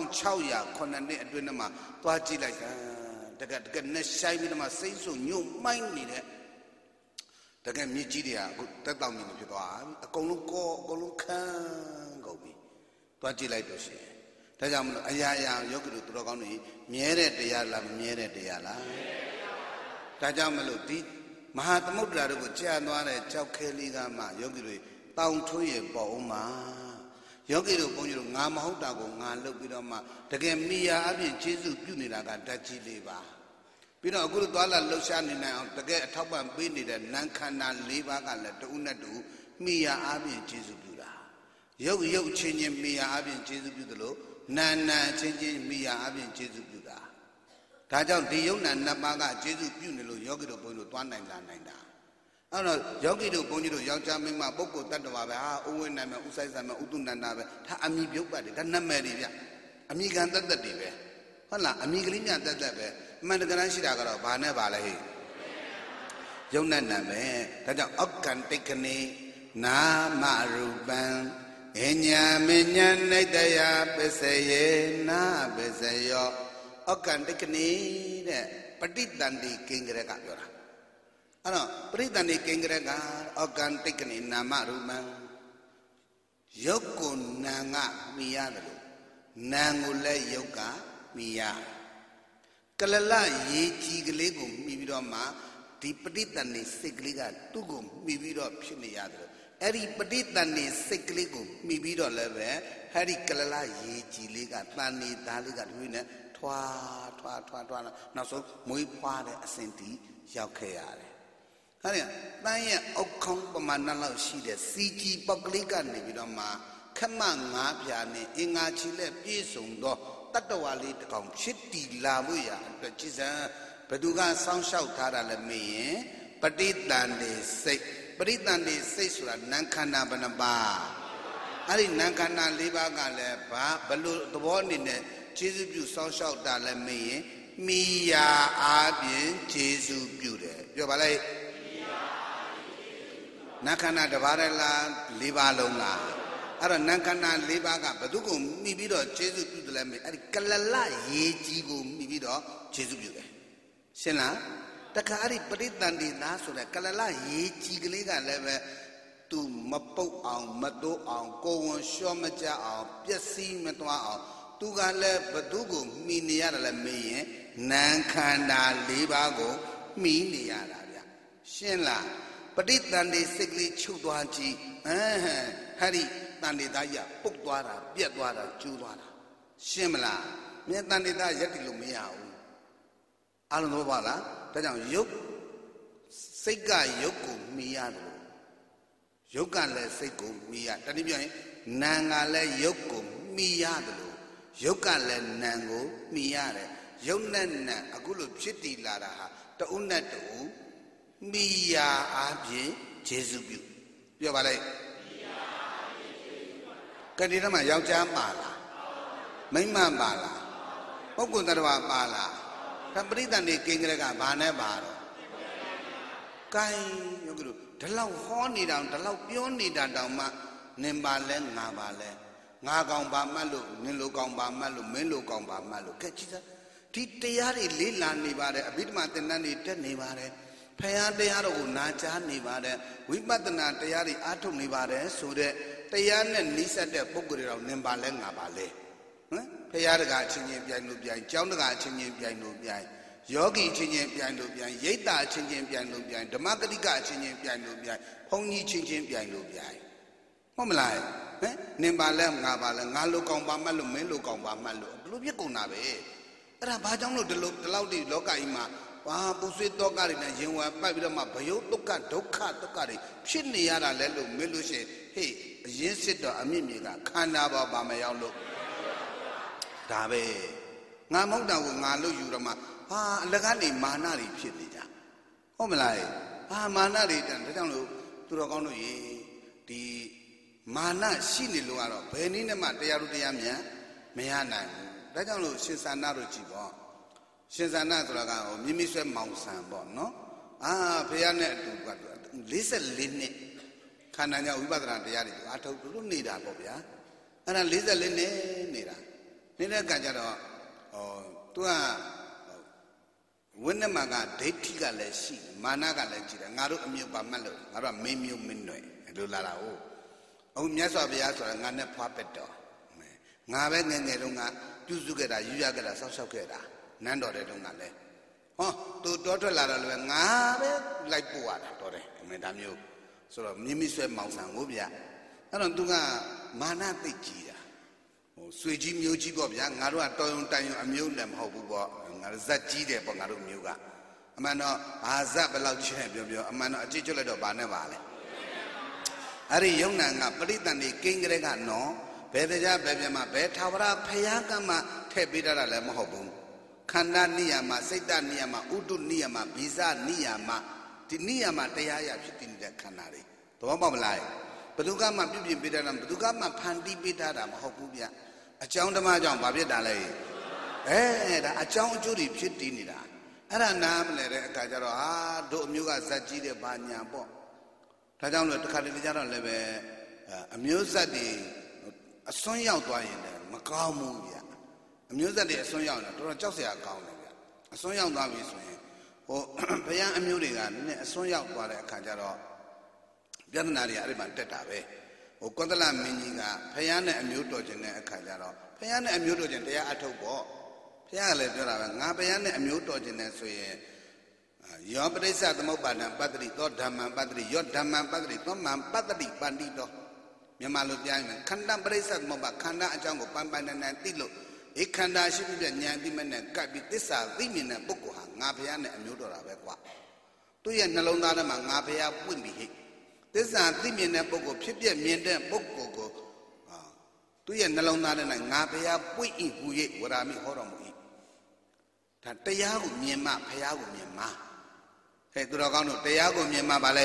Speaker 1: 2609နှစ်အတွင်းမှာသွားကြည့်လိုက်တာတကယ်နဲ့ဆိုင်ပြီးတော့မှစိတ်ဆိုညှို့မိုင်းနေတဲ့တကယ်မြစ်ကြီးတွေကအခုတက်တောင်မြင့်ဖြစ်သွားပြီအကုန်လုံးကောအကုန်လုံးခန်းကုန်ပြီသွားကြည့်လိုက်တော့ရှင်ဒါကြောင့်မလို့အရာရာယောဂီတို့သူတော်ကောင်းတွေမြဲတဲ့တရားလားမမြဲတဲ့တရားလားဒါကြောင့်မလို့ဒီမဟာသမုဒ္ဒရာတို့ကိုကြာသွားတဲ့ကြောက်ခဲလေးကမှယောဂီတွေတောင်ထွေးရပေါ်အောင်မှာယောဂီတို့ဘုန်းကြီးတို့ငါမဟုတ်တာကိုငါလုပ်ပြီးတော့မှတကယ်မိယာအပြင်ကျေးဇူးပြုနေတာကဓာတ်ကြီးလေးပါပြီးတော့အခုလိုသွားလာလှုပ်ရှားနေနိုင်အောင်တကယ်အထောက်ပံ့ပေးနေတဲ့နံခန္ဓာ၄ပါးကလည်းတဦးနဲ့တူမိယာအပြင်ကျေးဇူးပြုတာရုပ်ချင်းချင်းမိယာအပြင်ကျေးဇူးပြုသလိုနာချင်းချင်းမိယာအပြင်ကျေးဇူးပြုတာဒါကြောင့်ဒီယုံနာနှစ်ပါးကကျေးဇူးပြုနေလို့ယောဂီတို့ဘုန်းကြီးတို့သွားနိုင်တာအဲ့တော့ယောဂီတို့ဘုန်းကြီးတို့ယောက်ျားမင်းမပုဂ္ဂိုလ်တ attva ပဲဟာဥဝိနံမယ်ဥဆိုင်ဆံမယ်ဥတုနန္ဒပဲဒါအမိပြုတ်ပါတယ်ဒါနတ်မယ်တွေဗျအမိခံတတ်တွေပဲဟုတ်လားအမိကလေးများတတ်ပဲအမှန်တကယ်ရှိတာကတော့ဘာနဲ့ပါလဲဟဲ့ယုံနဲ့နံမယ်ဒါကြောင့်အောက်ကံတိတ်ခဏိနာမရူပံအညာမညာနိတယပစ္စယေနာပစ္စယောအောက်ကံတိတ်ခဏိတဲ့ပဋိတန္တိကိင်္ဂရကပြောတာပရိသန်နေကိန်းကရကအောက်ကံတိတ်ကနေနာမရူပံရုပ်ကိုနာငါမိရတယ်လို့နာကိုလည်းရုပ်ကမိရကလလရေကြီးကလေးကိုမိပြီးတော့မှဒီပဋိသန္ဓေစိတ်ကလေးကသူ့ကိုမိပြီးတော့ဖြစ်နေရတယ်အဲ့ဒီပဋိသန္ဓေစိတ်ကလေးကိုမိပြီးတော့လည်းပဲအဲ့ဒီကလလရေကြီးလေးကတန်နေသားလေးကဒီနဲ့ထွားနောက်ဆုံးမွေးဖွားတဲ့အစဉ်တီရောက်ခဲ့ရတယ်အဲ့ဒီတန်းရဲ့အောက်ခေါင်းပမာဏလောက်ရှိတဲ့စီကြီးပေါက်ကလေးကနေပြီးတော့မှခမငါးပြာနဲ့အင်္ဂါချီလက်ပြည့်စုံသောတတ္တဝါလေးတစ်ကောင်ဖြစ်တည်လာဖို့ရအတွက်ကြည်စံဘသူကစောင့်ရှောက်ထားတာလဲမေးရင်ပဋိသန္ဓေစိတ်ပဋိသန္ဓေစိတ်ဆိုတာနံခန္ဓာဘယ်နှပါအဲ့ဒီနံခန္ဓာ၄ပါးကလည်းဘလို့သဘောအနေနဲ့ကျေစုပြုစောင့်ရှောက်တာလဲမေးရင်မိယာအားဖြင့်ကျေစုပြုတယ်ပြောပါလိုက်နံခန္ဓာတစ်ပါးလား၄ပါးလုံးလားအဲ့တော့နံခန္ဓာ၄ပါးကဘသူကိုမိပြီးတော့ကျေစုပြုတယ်လဲမေးအဲ့ဒီကလလရေကြီးကိုမိပြီးတော့ကျေစုပြုတယ်ရှင်းလားတခါအဲ့ဒီပဋိသန္ဓေသားဆိုတဲ့ကလလရေကြီးကလေးကလည်းပဲသူမပုတ်အောင်မတိုးအောင်ကိုယ်ဝန်လျှော့မကြအောင်ပျက်စီးမသွားအောင်သူကလည်းဘသူကိုမိနေရတယ်လဲမေးရင်နံခန္ဓာ၄ပါးကိုမိနေရတာဗျရှင်းလားပဋိသန္ဓေစိတ်ကလေးချုပ်သွားကြည့်ဟဲ့ဒီတန်တေသားကြီးပုတ်သွားတာပြက်သွားတာကျိုးသွားတာရှင်းမလားမြဲတန်တေသားရက်တည်လို့မရဘူးအလုံးတော့ပါလားဒါကြောင့်ရုပ်စိတ်ကရုပ်ကိုမိရတယ်လို့ရုပ်ကလည်းစိတ်ကိုမိရတတိပြရင်နာငါလည်းရုပ်ကိုမိရတယ်လို့ရုပ်ကလည်းနာကိုမိရတယ်ရုပ်နဲ့နာအခုလိုဖြစ်တည်လာတာဟာတအုပ်နဲ့တူမိယာအားဖြင့်ခြေစုပြုပြောပါလိုက်ကတိရမယောက်ျားပါလားမိန်းမပါလားပုဂ္ဂိုလ်တ attva ပါလားဒါပရိသန္ဓေကိန်းကလေးကဘာနဲ့ပါတော့ကိုင်းယောဂီတို့ဒီလောက်ဟောနေတာဒီလောက်ပြောနေတာတောင်မှနင်ပါလဲငါပါလဲငါကောင်ပါမှတ်လို့နင်လိုကောင်ပါမှတ်လို့မင်းလိုကောင်ပါမှတ်လို့ကဲကြည့်စမ်းဒီတရားတွေလေးလာနေပါတယ်အဘိဓမ္မာသင်္นานတွေတက်နေပါတယ်ဖယားတရားတော်ကိုနာကြားနေပါတယ်ဝိပဿနာတရားတွေအားထုတ်နေပါတယ်ဆိုတဲ့တရားနဲ့နှိစက်တဲ့ပုဂ္ဂိုလ်တွေတော့နင်ပါလဲငါပါလဲဟမ်ဖယားတကအချင်းချင်းပြိုင်လို့ပြိုင်ကျောင်းတကအချင်းချင်းပြိုင်လို့ပြိုင်ယောဂီချင်းချင်းပြိုင်လို့ပြိုင်ရိတ်တာချင်းချင်းပြိုင်လို့ပြိုင်ဓမ္မဂတိကအချင်းချင်းပြိုင်လို့ပြိုင်ဘုန်းကြီးချင်းချင်းပြိုင်လို့ပြိုင်ဟုတ်မလားဟမ်နင်ပါလဲငါပါလဲငါလိုကောင်ပါမှတ်လို့မင်းလိုကောင်ပါမှတ်လို့ဘလို့ပြစ်ကုန်တာပဲအဲ့ဒါဘာကြောင့်လို့ဒီလောက်ဒီလောကကြီးမှာဘာပူဆွေးတော့ကတွေနဲ့ရင်ဝါပတ်ပြီးတော့မှဘယုတ်ဒုက္ခဒုက္ခတွေဖြစ်နေရတာလဲလို့မေးလို့ရှိရင်ဟေးအရင်စစ်တော့အမြင့်မြေကခန္ဓာပေါ်ပါမရောက်လို့ဒါပဲငါမဟုတ်တာကိုငါလို့ယူတော့မှဟာအလကားနေမာနတွေဖြစ်နေကြဟုတ်မလားဟာမာနတွေဒါကြောင့်လို့သူတော်ကောင်းတို့ရေဒီမာနရှိနေလို့ကတော့ဘယ်နည်းနဲ့မှတရားတို့တရားမြန်မရနိုင်ဘူးဒါကြောင့်လို့ရှင်သာနာတို့ကြည်ပေါ့ရှင်သာနာဆိုတာကမိမိဆွဲမောင်ဆန်ပေါ့နော်ဘုရားနဲ့အတူက44နှစ်ခန္ဓာကြောင့်ဝိပဿနာတရားတွေအထုတ်လို့နေတာပေါ့ဗျာအဲ့ဒါ44နှစ်နေတာနေတဲ့ကံကြတော့သူကဝိနည်းမှာကဒိဋ္ဌိကလည်းရှိမာနကလည်းရှိတယ်ငါတို့အမြုပ်ပါမှတ်လို့ငါတို့ကမင်းမြုပ်မင်းနွယ်လို့လာတာဟုတ်အခုမြတ်စွာဘုရားဆိုတာငါနဲ့ဖွားပက်တော်ငါပဲငယ်ငယ်တုန်းကပြုစုခဲ့တာယူရခဲ့တာစောက်ရှောက်ခဲ့တာနန်းတော်တဲ့တုန်းကလည်းဟောသူတောထွက်လာတော့လည်းငါပဲလိုက်ပို့ရတာတော်တယ်အမေဒါမျိုးဆိုတော့မိမိဆွဲမောင်ဆန်ကိုဗျအဲ့တော့သူကမာနသိကြီးတာဆွေကြီးမျိုးကြီးပေါ့ဗျာငါတို့ကတော်ရုံတိုင်ရုံအမျိုးလည်းမဟုတ်ဘူးပေါ့ငါတို့ဇက်ကြီးတယ်ပေါ့ငါတို့မျိုးကအမှန်တော့ဘာဇက်ဘယ်လောက်ချဲ့ပြောအမှန်တော့အကြည့်ကျွတ်လိုက်တော့ဘာနဲ့ပါလဲအဲ့ဒီယုံနာကပရိသန္ဓေကိန်းကလေးကနော်ဘယ်တရားဘယ်ပြမှာဘယ်ထာဝရဖယားကမှထည့်ပေးတာလည်းမဟုတ်ဘူးခန္ဓာနိယမစိတ်တနိယမဥဒုနိယမဘိဇနိယမဒီနိယမတရားရဖြစ်တည်နေတဲ့ခန္ဓာတွေသဘောပေါက်မလားဘယ်သူကမှပြုပြင်ပေးတာလားဘယ်သူကမှဖန်တီးပေးတာမဟုတ်ဘူးဗျအကြောင်းဓမ္မကြောင့်ဘာဖြစ်တာလဲဒါအကြောင်းအကျိုးတွေဖြစ်တည်နေတာအဲ့ဒါနားမလဲတဲ့အခါကျတော့တို့အမျိုးကဇက်ကြီးတဲ့ဘာညာပေါ့ဒါကြောင့်လို့တစ်ခါတလေကျတော့လည်းပဲအမျိုးဇက်တွေအစွန်းရောက်သွားရင်လည်းမကောင်းဘူးဗျအမျိုးဇက်တွေအစွန်းရောက်နေတာတော်တော်ကြောက်စရာကောင်းတယ်ဗျအစွန်းရောက်သွားပြီဆိုရင်ဟဘုရားအမျိုးတွေကနည်းနည်းအစွန်းရောက်သွားတဲ့အခါကျတော့ပြဿနာတွေအဲ့ဒီမှာတက်တာပဲကောသလမင်းကြီးကဘုရားနဲ့အမျိုးတော်ခြင်းတဲ့အခါကျတော့ဘုရားနဲ့အမျိုးတော်ခြင်းတရားအထုတ်ပေါ့ဘုရားကလည်းပြောတာပဲငါဘုရားနဲ့အမျိုးတော်ခြင်းတဲ့ဆိုရင်ယောပရိစ္ဆသမုပ္ပါဒံပတ္တိသောဓမ္မံပတ္တိယောဓမ္မံပတ္တိသောမံပတ္တိပန္တိတောမြန်မာလိုပြရင်ခန္ဓာပရိစ္ဆသမုပ္ပါခန္ဓာအကြောင်းကိုပန်းပန်းနဲ့သိလို့ဧခန္ဓာရှိပြီးပြဉာဏ်သိမဲ့နဲ့ကပ်ပြီးသစ္စာသိမြင်တဲ့ပုဂ္ဂိုလ်ဟာငါဘုရားနဲ့အမျိုးတော်တာပဲကွာသူ့ရဲ့နှလုံးသားထဲမှာငါဘုရားပွင့်ပြီးဟိသစ္စာသိမြင်တဲ့ပုဂ္ဂိုလ်ဖြစ်ပြမြင်တဲ့ပုဂ္ဂိုလ်ကိုသူ့ရဲ့နှလုံးသားထဲမှာငါဘုရားပွင့်ဤဟူ၍ဝရမိဟောတော်မူ၏ဒါတရားကိုမြင်မှဘုရားကိုမြင်မှဟဲ့သူတော်ကောင်းတို့တရားကိုမြင်မှပါလေ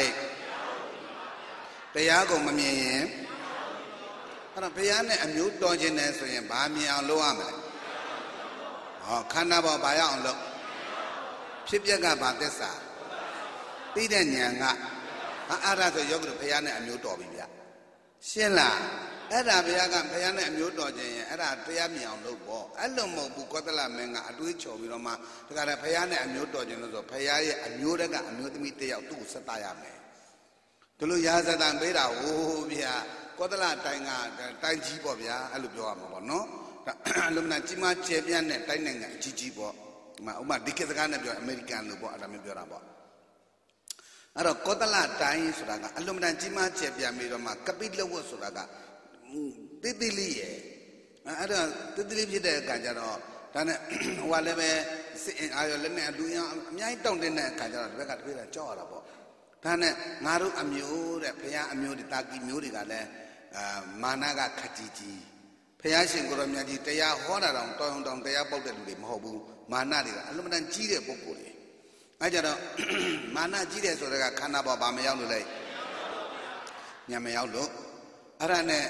Speaker 1: တရားကိုမမြင်ရင်အဲ့တော့ဘုရားနဲ့အမျိုးတော်ခြင်းနဲ့ဆိုရင်ဘာမြင်အောင်လုပ်ရမလဲခန္ဓာပေါ်ဘာရအောင်လုပ်ဖြစ်ပျက်ကဘာသစ္စာသိတဲ့ဉာဏ်ကအဲ့ဒါဆိုယောဂီတို့ဘုရားနဲ့အမျိုးတော်ပြီဗျရှင်းလားအဲ့ဒါဘုရားကဘုရားနဲ့အမျိုးတော်ခြင်းရင်အဲ့ဒါတရားမြင်အောင်လုပ်ပေါ့အဲ့လိုမဟုတ်ဘူးကောသလမင်းကအတွေးချော်ပြီးတော့မှဒါကြတဲ့ဘုရားနဲ့အမျိုးတော်ခြင်းလို့ဆိုဘုရားရဲ့အမျိုးတက်ကအမျိုးသမီးတစ်ယောက်သူ့ကိုဆက်တရမယ်ဒီလိုရာဇသံပေးတာဟိုးဗျာကောသလတိုင်းကတိုင်းကြီးပေါ့ဗျာအဲ့လိုပြောရမှာပေါ့နော်အလုံးနာကြီးမကျယ်ပြန့်တဲ့တိုင်းနိုင်ငံအကြီးကြီးပေါ့ဥမာဒီခေတ်စကားနဲ့ပြောအမေရိကန်လို့ပေါ့အဲ့ဒါမျိုးပြောတာပေါ့အဲ့တော့ကောသလတိုင်းဆိုတာကအလုံးနာကြီးမကျယ်ပြန့်ပြီးတော့မှကပိလဝတ်ဆိုတာကတိတိလေးရဲ့အဲ့တော့တိတိလေးဖြစ်တဲ့အခါကျတော့ဒါနဲ့ဟိုကလည်းပဲစစ်အင်အားရလည်းနဲ့လူရန်အများကြီးတောင့်တင်းတဲ့အခါကျတော့ဒီဘက်ကတပည့်တာကြောက်ရတာပေါ့ဒါနဲ့ငါတို့အမျိုးတဲ့ဘုရားအမျိုးတွေတာကီမျိုးတွေကလည်းမာနကခက်ကြီးကြီးဘုရားရှင်ကိုရောမြတ်ကြီးတရားဟောတာတောင်တောင်းတောင်းတရားပေါက်တဲ့လူတွေမဟုတ်ဘူးမာနတွေကအလုံးမတန်ကြီးတဲ့ပုဂ္ဂိုလ်တွေအဲကြတော့မာနကြီးတယ်ဆိုတော့ခန္ဓာပေါ်ဘာမရောက်လို့လဲညာမရောက်လို့အဲ့ဒါနဲ့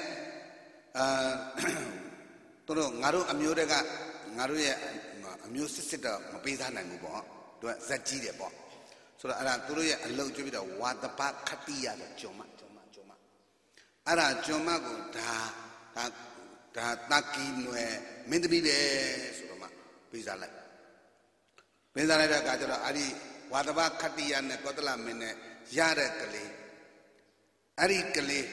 Speaker 1: တို့ငါတို့အမျိုးတွေကငါတို့ရဲ့အမျိုးစစ်တော့မပေးသားနိုင်ဘူးပေါ့သူကဇက်ကြီးတယ်ပေါ့ဆိုတော့အဲ့ဒါသူတို့ရဲ့အလုပ်ကျွပြီးတော့ဝါတပခတိရတဲ့ဂျုံမအဲ့ဒါဂျုံမကိုဒါတာကီနွယ်မင်းသမီးပဲဆိုတော့မှပေးစားလိုက်တဲ့အခါကျတော့အဲ့ဒီဝါတပခတိရနဲ့ကောသလမင်းနဲ့ရတဲ့ကလေးအဲ့ဒီကလေး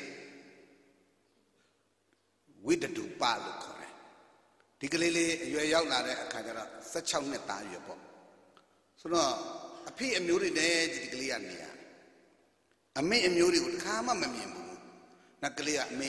Speaker 1: ဝိတ္တုပလို့ခေါ်တယ်ဒီကလေးလေးအရွယ်ရောက်လာတဲ့အခါကျတော့16နှစ်သားရွယ်ပေါ့ဆိုတော့အဖေအမျိုးတွေနဲ့ဒီကလေးကနေရအမေအမျိုးတွေကိုတခါမှမမြင်ဘူးနတ်ကလေးကအ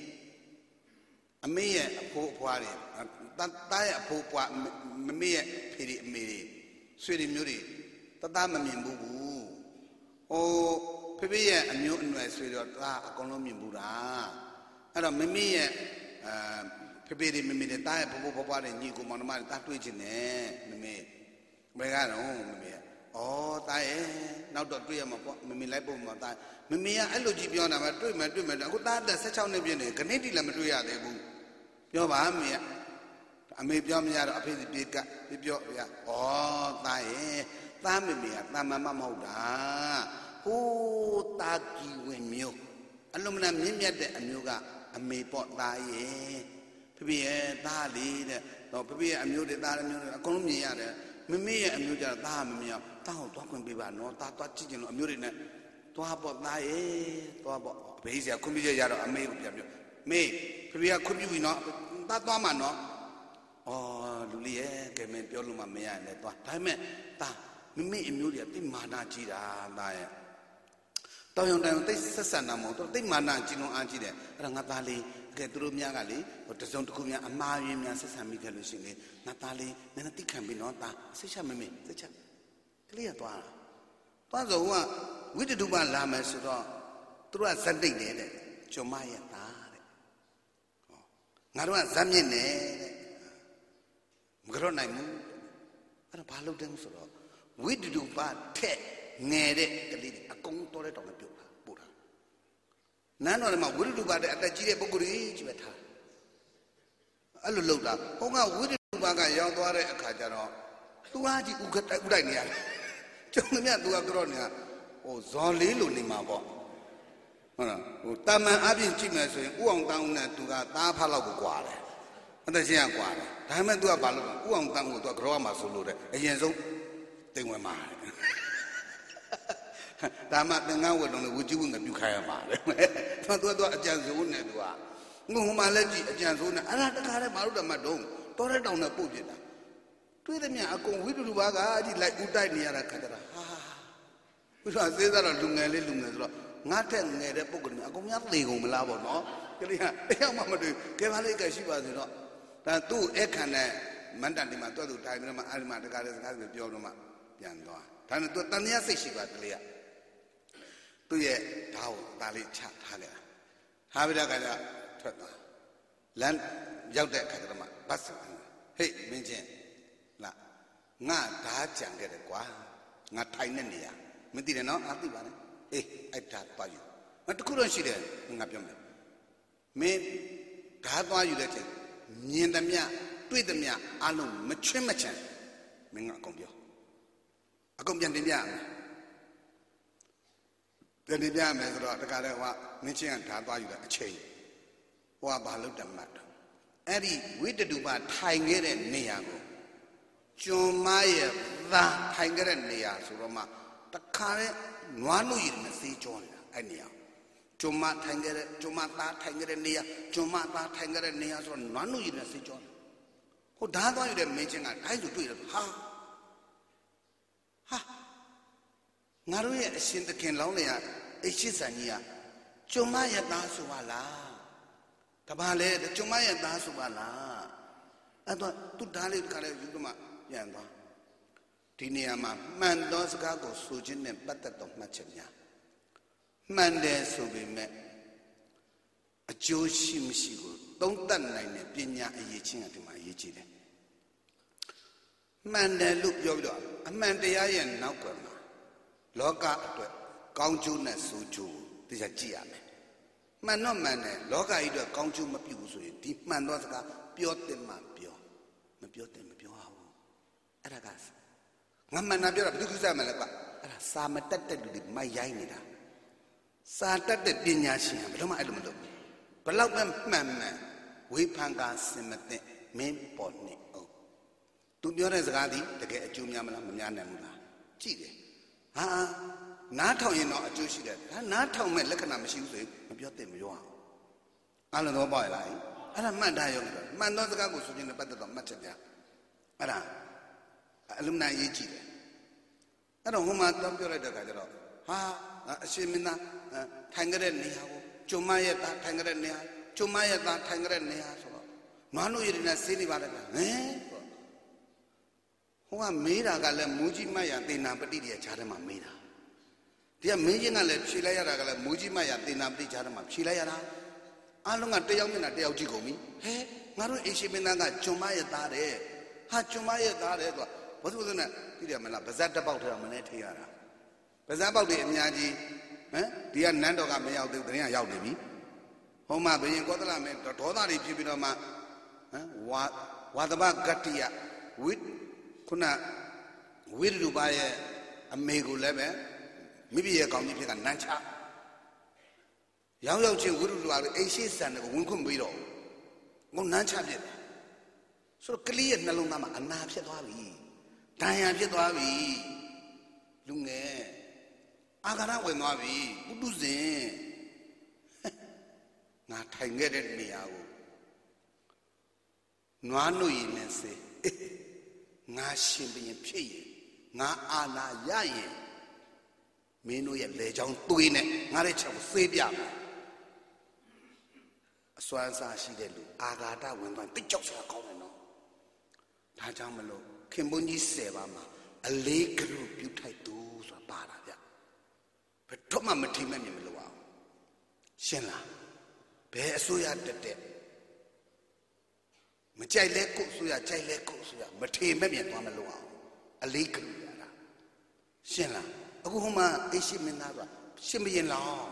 Speaker 1: မေရဲ့အဖိုးအဖွားတွေတားရဲ့အဖိုးအဖွားမမေရဲ့ဖေတွေအမေတွေဆွေတွေမျိုးတွေတမမြင်ဘူးဟိုဖေဖေရဲ့အမျိုးအနွယ်ဆွေတော့တာအကုန်လုံးမြင်ဘူးလားအဲ့တော့မမေရဲ့ဖေဖေတွေမမေတွေတားရဲ့ဖိုးဖွားတွေညီကိုမောင်နှမတွေတားတွေ့ချင်တယ်မမေဘယ်ကတော့မမေတားရဲ့နောက်တော့တွေ့ရမှာပေါ့မမေလိုက်ပုံမှာတားမမေကအဲ့လိုကြီးပြောတာမှတွေ့မယ်အခုတားတဲ့16နှစ်ပြည့်နေခဏတိလည်းမတွေ့ရသေးဘူးပြောပါမေကအမေပြောမရတော့အဖေစီပြေကပြောဗျာတားရဲ့တားမမေကတာမန်မဟုတ်တာဟိုးတာကီဝင်မျိုးအလုံးမနာမြင့်မြတ်တဲ့အမျိုးကအမေပေါ့တားရဲ့ဖေဖေရဲ့တားလေးတဲ့တော့ဖေဖေရဲ့အမျိုးတွေတားတဲ့မျိုးတွေအကုန်လုံးမြင်ရတယ်မမေရဲ့အမျိုးကြတော့တားမမြင်အောင်တားကိုသွားခွင့်ပေးပါနော်တားသွားကြည့်ကြလို့အမျိုးတွေနဲ့သွားပေါ့တားရဲ့သွားပေါ့ဘေးစရာခွင့်ပြုချက်ရတော့အမေကိုပြန်ပြောမေဖေဖေကခွင့်ပြုပြီနော်တားသွားမှာနော်လူလေးရဲ့ကဲမင်းပြောလို့မှမရနဲ့သွားဒါပေမဲ့တားမမေအမျိုးတွေကတိမာနာကြီးတာတားရဲ့တောင်ယုံတိုင်တိတ်ဆက်ဆံတာမဟုတ်တော့တိတ်မာနာကြီးလုံးအားကြီးတယ်အဲ့ဒါငါသားလေးကဲသူတို့များကလေတစုံတစ်ခုများအမှားယွင်းများဆက်ဆံမိခဲ့လို့ရှိရင်ငါသားလေးနည်းနည်းသိခံပြီးတော့သားစိတ်ချမမေ့စိတ်ချကလေးကသွားဆိုကဝိတ္တုပလာမယ်ဆိုတော့သူတို့ကဇက်တိတ်တယ်တဲ့ကျော်မရဲ့သားတဲ့ငါတို့ကဇက်မြင့်တယ်တဲ့မကြောက်နိုင်ဘူးအဲ့ဒါဘာလုပ်တယ်ဆိုတော့ဝိတ္တုပထက်ငယ်တဲ့ကလေးအကုန်တော်တဲ့တောင်နဲ့ပြုတ်တာပို့တာနန်းတော်ထဲမှာဝိတ္တုပတဲ့အသက်ကြီးတဲ့ပုဂ္ဂိုလ်ကြီးကြီးပဲထားအဲ့လိုလုပ်တာဟိုကဝိတ္တုပကရောက်သွားတဲ့အခါကျတော့သူဟာကြီးဥတိုက်နေရတယ်ကျုံမြတ်သူကကြောနေတာဇော်လေးလိုနေမှာပေါ့ဟုတ်လားတာမန်အပြင်ကြည့်မယ်ဆိုရင်ဥအောင်တောင်းနဲ့သူကသားဖလောက်ကိုကွာတယ်အသက်ရှင်ကကွာတယ်ဒါပေမဲ့သူကဘာလို့ဥအောင်တောင်းကိုသူကကြောမှာဆိုလို့တဲ့အရင်ဆုံးတိမ်ဝင်မှာ Dama dengan orang wujud nggak buka ya mak. Tuan ajar zona dua. Ngomong malah di ajar zona. Alah dekat malu dah madong. Torang dah nak puji dah. Tu itu ni aku wujud dua ga di like utai ni ada kata dah. Udah saya dah lungai tu. Ngate ngere pukul ni. Aku punya legung melabur no. Kalian, yang mama tu kebalik kasih bahasa no. Dan tu ekan mandan di mana tu time ni mana ada dekat dekat jauh nama yang tu. Dan tu tanya sih bahasa dia. Tu ye tahu tali cak tali. Habis dah kata tu. Lan jauh dek kata nama. Pas, hey mencen. Lah, ngah dah jangan kata kuah. Ngah Thailand ni ya. Mesti dia no arti mana? Ada tahu. Mesti kurang sih dia. Ngah piam. Men dah tahu juga je. Nyendamnya, tuidamnya, alun macam. Mengak kongbiu. Aku piam dia. Jadi dia mereka dekat awak mencen dah tahu juga cai. Wah balu damat. Eri wita duba Thailand ni aku. Cuma ye dah Thailand ni ya surama. Dekat nuanu ini mesti jual ni ya. Cuma Thailand, cuma tak Thailand ni ya, cuma tak Thailand ni ya so nuanu ini mesti jual. Kau dah tahu juga mencen kan? Thai tu itu ha. Ngaruh ye sintekin lawan ya, isisan ya. Cuma ye dah subala. Tabale, cuma ye dah subala. Atau tu dah le kalau juga mak yang tu. Di ni ama mandor sekarang sujud ni betul macamnya. Mandor subi me. Ajosim sigur. Tongtan lain ni pinya aye cing ada mah aye cile. Mandor lup jauh dah. Mandor yang nak kena. Loka tu kauncu na suju tidak ciame. Mana loka itu kauncu mapiu suju. Di mana sekarang pioten mapiu hawo. Ada kas. Ngaman nabi orang betul kita malah pak. Ada sama tete di mayai ni dah. Sama tete pinyasi. Belum ada belum. Kalau mana wipangga semete mempon ni. Tu biar sekali dekat cumnya malah menyana mula. Ciri. Nak tahu yang nak cuci dia. Nak tahu mana lekana mesti usai. Biar tem jual. Alam tu apa lagi? Alam mana yang itu? Mana sekarang suci ni pada tu macam dia. Alam, alam nak ye ciri. Alam rumah tu biar ada kerja lo. Semina Thailand ni aku. Cuma ye tak Thailand ni. Cuma ye tak Thailand ni. Mana ye nak sini barang? Wah merah kalau muji maya tina peti dia cara mah merah. Dia muji kalau silaya kalau muji maya tina peti cara mah silaya lah. Alu ngate yang mana dia uji kami. Ngaruh isi mana ngah cuma ya tare. Cuma ya tare tu. Betul na dia mana besar dapat dia mana tiara. Besar dapat dia menyaji. Dia nando kami yang tu dia yang ni. Homa begini kau tu lah men. Doa dari pipi nama. Wadabak gatia. Kuna wiru baye amegu lebe mibi ye kaunti pika nancha yang chin wiru baye Asia san ko wunkum biro ngom nancha pit so kli ye nalong nama anna phit thwa bi danya phit thwa bi lu nge agara wen thwa bi putu sin nga thai nge de niya ko nwa no yi ne se ngah simpen piye, ngah anak ya, menu yang lejang tuai ne, ngah recak sedia. Suasa si dulu, agada wengan picok saya kau meno. Tajam melo, kembunyi sewa ma, alegru beauty tu suara ya. Betul mah mesti mana melo awak. Siapa? Besu ya tete. Macam lekuk suya, macam mana tuan meluah, alik kerja. Siapa? Aku huma isi menara, siapa yang law?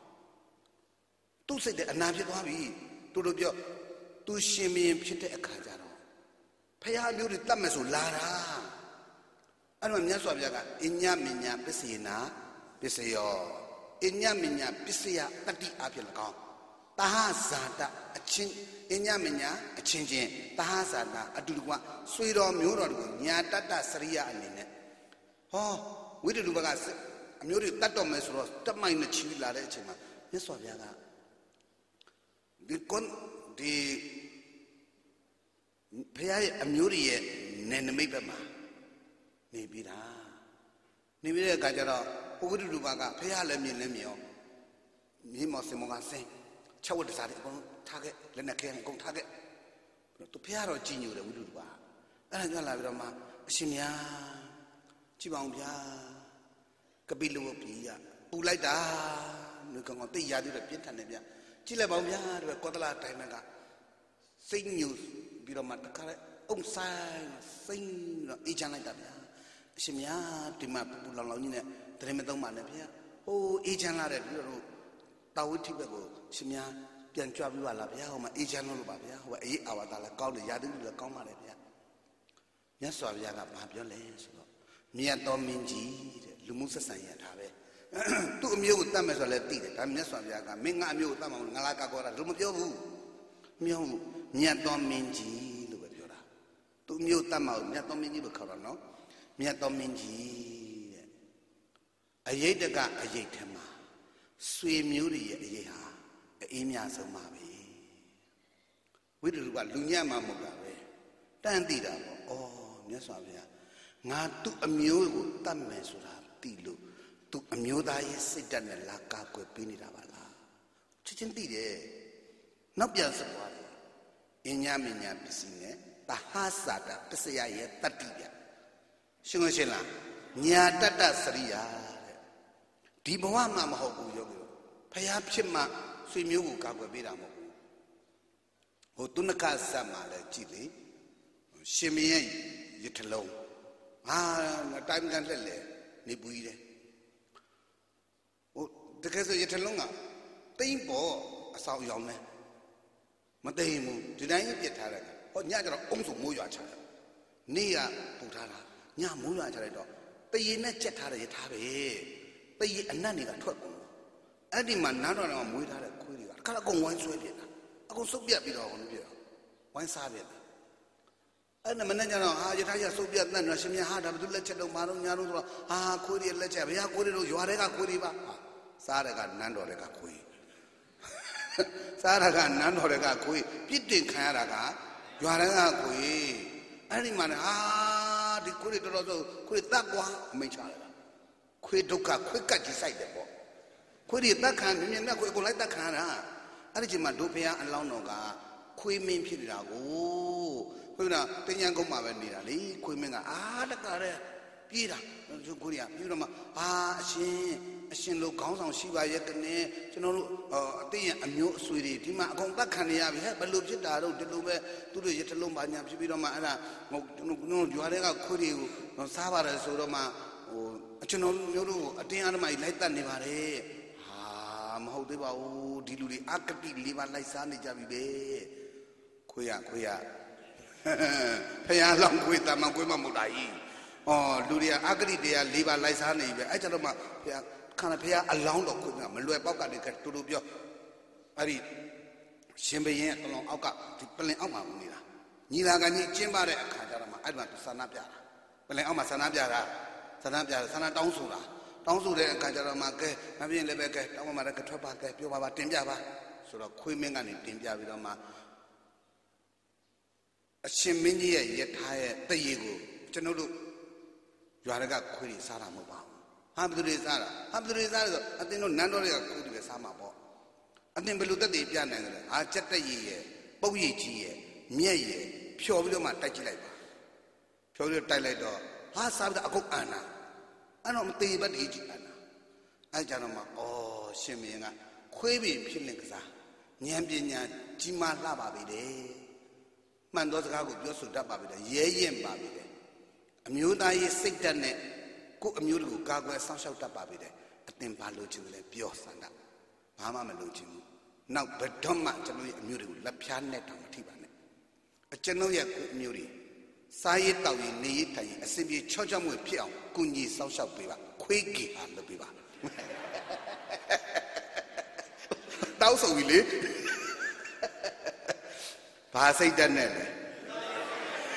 Speaker 1: Tu sedek anak itu habis, tu dia, tu siapa yang kita kerja lo? Payah dia tak masuk lara. Anu mana suami jaga, inya minya pesina, pesio, inya minya pesia tadi apa lekau? Tahazada acin inya minya acin tahazada aduwa suiro miuro nyata ta sariya anine widu bagas အမျိုးတွေတတ်တော့မယ်ဆိုတော့တက်မိုင်းနဲ့ချီလာတဲ့အချိန်မှာမြတ်စွာဘုရားကဒီဘုရားရဲ့အမျိုးတွေရဲ့နယ်နမိတ်ဘက်မှာနေပြီးတာနေပြီးတဲ့အခါကျတော့ပုဂ္ဂိုလ်တူပါကဘုရားလည်းမြင်လည်းမြင်အောင်မြေမော်စင်မောကဆင်း6ဝတ်တစားတွေအကုန်ထားခဲ့လက်နဲ့ခဲအကုန်ထားခဲ့သူဘုရားတော့ကြည်ညိုတယ်ဝိတုတူပါအဲ့ဒါကြောင့်လာပြီးတော့မှအရှင်များကြည်ပါအောင်ဗျာကပိလဝတ်ပြည်ရပူလိုက်တာလူကောင်တိတ်ရသေးတယ်ပြင်းထန်တယ်ဗျကြည့်လိုက်ပါဦးဗျာတဲ့ကောသလတိုင်းကစိတ်ညူပြီးတော့မှတခါလဲအုံဆိုင်စိတ်တော့အေးချမ်းလိုက်တာဗျာအရှင်များဒီမှာပူလောင်လောင်ကြီးနဲ့တရင်မသုံးပါနဲ့ဗျာဟိုးအေးချမ်းလာတဲ့ပြီးတော့တာဝိထိဘက်ကိုရှင်များပြန်ကြွပြီးပါလားဗျာဟိုမှာအေးချမ်းလို့ပါဗျာဟိုကအေးအာဝတာလည်းကောင်းတယ်ရာသီဥတုလည်းကောင်းပါလေဗျာမြတ်စွာဘုရားကဘာပြောလဲဆိုတော့မြတ်တော်မင်းကြီးတဲ့လူမှုဆက်ဆံရတာပဲသူ့အမျိုးကိုတတ်မယ်ဆိုလည်းသိတယ်ဒါမြတ်စွာဘုရားကမင်းငါအမျိုးကိုတတ်မှာငါလာကကောတာလို့မပြောဘူးမြောက်မြတ်တော်မင်းကြီးလို့ပဲပြောတာသူ့အမျိုးတတ်မှာမြတ်တော်မင်းကြီးပဲခေါ်တော့နော်မြတ်တော်မင်းကြီးတဲ့အရေးတကအရေးထဲမှာဆွေမျိုးတွေရဲ့အရေးဟာအေးမြဆုံးပါပဲဝိတုကလူညံ့မှာမဟုတ်တာပဲတန်းသိတာပေါ့ဩမြတ်စွာဘုရားငါသူ့အမျိုးကိုတတ်မယ်ဆိုတာသိလို့သူ့အမျိုးသားရဲ့စိတ်ဓာတ်နဲ့လာကာကွယ်ပေးနေတာပါလားချက်ချင်းသိတယ်နောက်ပြန်ဆက်သွားတယ်အញ្ញမညာပစ္စည်းနဲ့တဟသာတပစ္စယရဲ့တတ္တိပြရှင်းလို့ရှင်းလားညာတတ္တစရိယာတဲ့ဒီဘဝမှာမဟုတ်ဘူးယောဂီတို့ဖျားဖြစ်မှဆွေမျိုးကိုကာကွယ်ပေးတာမဟုတ်ဘူးဟိုသူနကဇတ်မှာလည်းကြည့်လေရှင်မင်းရဲ့ရထလုံးတိုင်းကန်လက်လေနေပူကြီးတယ်ဟိုတကယ်ဆိုရထလုံးကတိမ့်ပေါ်အဆောင်ရောင်နေမသိဘူးဒီတိုင်းပြစ်ထားတယ်ဟောညကျတော့အုံးစုမိုးရွာချတယ်နေ့ကပူထားတာညမိုးရွာချလိုက်တော့တရေနဲ့ကြက်ထားတယ်ရထားပဲတရေအနက်တွေကထွက်ကုန်အဲ့ဒီမှာနားတော်တော်မွေးထားတဲ့ခွေးတွေကခါအကုန်ဝိုင်းဆွဲပြစ်တာအကုန်စုပ်ပြတ်ပြီးတော့ဟိုလိုပြစ်တော့ဝိုင်းစားပြစ်တယ်အဲ့ဒါမနဲ့ကျတော့ရထားရစုပ်ပြတ်တတ်တော့ရှင်မြတ်ဟာဒါဘယ်သူလက်ချက်တော့မာတော့ညာတော့ဆိုတော့ခွေးတွေလက်ချက်ဘုရားခွေးတွေတို့ရွာတွေကခွေးတွေပါစားတဲ့ကနန်းတော်တွေကခွေးစားရကနန်းတော်တွေကခွေးပြစ်တင်ခံရတာကရွာတွေကခွေးအဲ့ဒီမှာဒီခွေးတွေတော်တော်ဆိုခွေးတတ်ကွာအမိန့်ချလိုက်တာခွေးဒုက္ခခွေးကတ်ကြီးစိုက်တယ်ပေါ့ခွေးတွေတတ်ခံမြင်မြင်နဲ့ခွေးကိုလိုက်တတ်ခံတာအဲ့ဒီချိန်မှာဒုဖယားအလောင်းတော်ကခွေးမင်းဖြစ်နေတာကိုခွေးကတင်ញံကုန်းမှာပဲနေတာလေခွေးမင်းကတကရဲပြေးတာသူခွေးတွေကပြေးတော့မှအရှင်လိုခေါင်းဆောင်ရှိပါရဲ့ကနေကျွန်တော်တို့အသိရအမျိုးအဆွေတွေဒီမှာအကုန်တတ်ခံနေရပြီဟဲ့ဘယ်လိုဖြစ်တာတော့ဒီလိုပဲသူတို့ရထလုံးပါညာဖြစ်ပြီးတော့မှအဲ့ဒါဟိုကျွန်တော်ရွာတွေကခွေးတွေကိုစားပါတယ်ဆိုတော့မှကျွန်တော်မျိုးတို့အတင်းအဓမ္မကြီးလိုက်တတ်နေပါတယ်မဟုတ်သေးပါဘူးဒီလူတွေအကတိ၄ပါးလိုက်စားနေကြပြီပဲခွေးရဖယားလောင်းခွေးတမန်ခွေးမမဟုတ်တာကြီးလူတွေကအကတိတရား၄ပါးလိုက်စားနေပြီပဲအဲ့ကြတော့မှဖယားခန္ဓာဖယားအလောင်းတော်ခွေးကမလွယ်ပေါက်ကတည်းကတူတူပြောအဲ့ဒီရှင်ဘရင်ကတလုံးအောက်ကဒီပလင်အောက်မှာဝင်နေတာညီလာခံကြီးကျင်းပတဲ့အခါကျတော့မှအဲ့မှာဆန္ဒပြတာပလင်အောက်မှာဆန္ဒပြတာဆန္ဒတောင်းဆိုတာတောင်းဆိုတဲ့အခါကျတော့မှကဲမပြင်းလည်းပဲကဲတောင်းမှလည်းကထွက်ပါကဲပြောပါတင်ပြပါဆိုတော့ခွေးမင်းကနေတင်ပြပြီးတော့မှအရှင်မင်းကြီးရဲ့ယထာရဲ့တရေကိုကျွန်တော်တို့ရွာတွေကခွေးတွေစားတာမဟုတ်ပါဘူးဘယ်သူတွေစားတာဘယ်သူတွေစားလဲဆိုအတင်းတို့နန်းတော်တွေကခွေးတွေစားမှာပေါ့အတင်းဘယ်လိုတက်တည်ပြနိုင်တယ်လဲကြက်တက်ရည်ရဲ့ပုတ်ရည်ကြီးရဲ့မြက်ရည်ဖြော်ပြီးတော့မှတိုက်ကြည့်လိုက်ပါဖြော်ပြီးတော့တိုက်လိုက်တော့စားပြီးတော့အကုတ်အန်တာအဲ့တော့မသေးဘတ်ဒီကြည့်အန်တာအဲ့ကြတော့မှရှင်မင်းကခွေးပင်ဖြစ်လင်ကစားဉာဏ်ပညာကြီးမားလှပါပြီတဲ့မှန်သောစကားကိုပြောဆိုတတ်ပါပြီတဲ့ရဲရင်ပါပြီတဲ့အမျိုးသားရေးစိတ်ဓာတ်နဲ့ကိုယ်အမျိုးတွေကိုကာကွယ်ဆောင်ရှောက်တတ်ပါပြီတဲ့အသင်ဘာလို့ချင်လဲပြောစမ်းတာဘာမှမလို့ချင်ဘူးနောက်ဘယ်တော့မှကျွန်တော်ရဲ့အမျိုးတွေကိုလက်ဖြားနဲ့တောင်မထိပါနဲ့ကျွန်တော်ရဲ့ကိုယ်အမျိုးတွေစားရတောက်ရင်နေရထိုင်ရင်အစင်ပြေချောချောမွေဖြစ်အောင်ကုညီဆောက်ရှောက်ပေးပါခွေးကြီးဟာလုပ်ပေးပါတောက်ဆိုပြီလေဘာစိတ်ဓာတ်နဲ့လဲ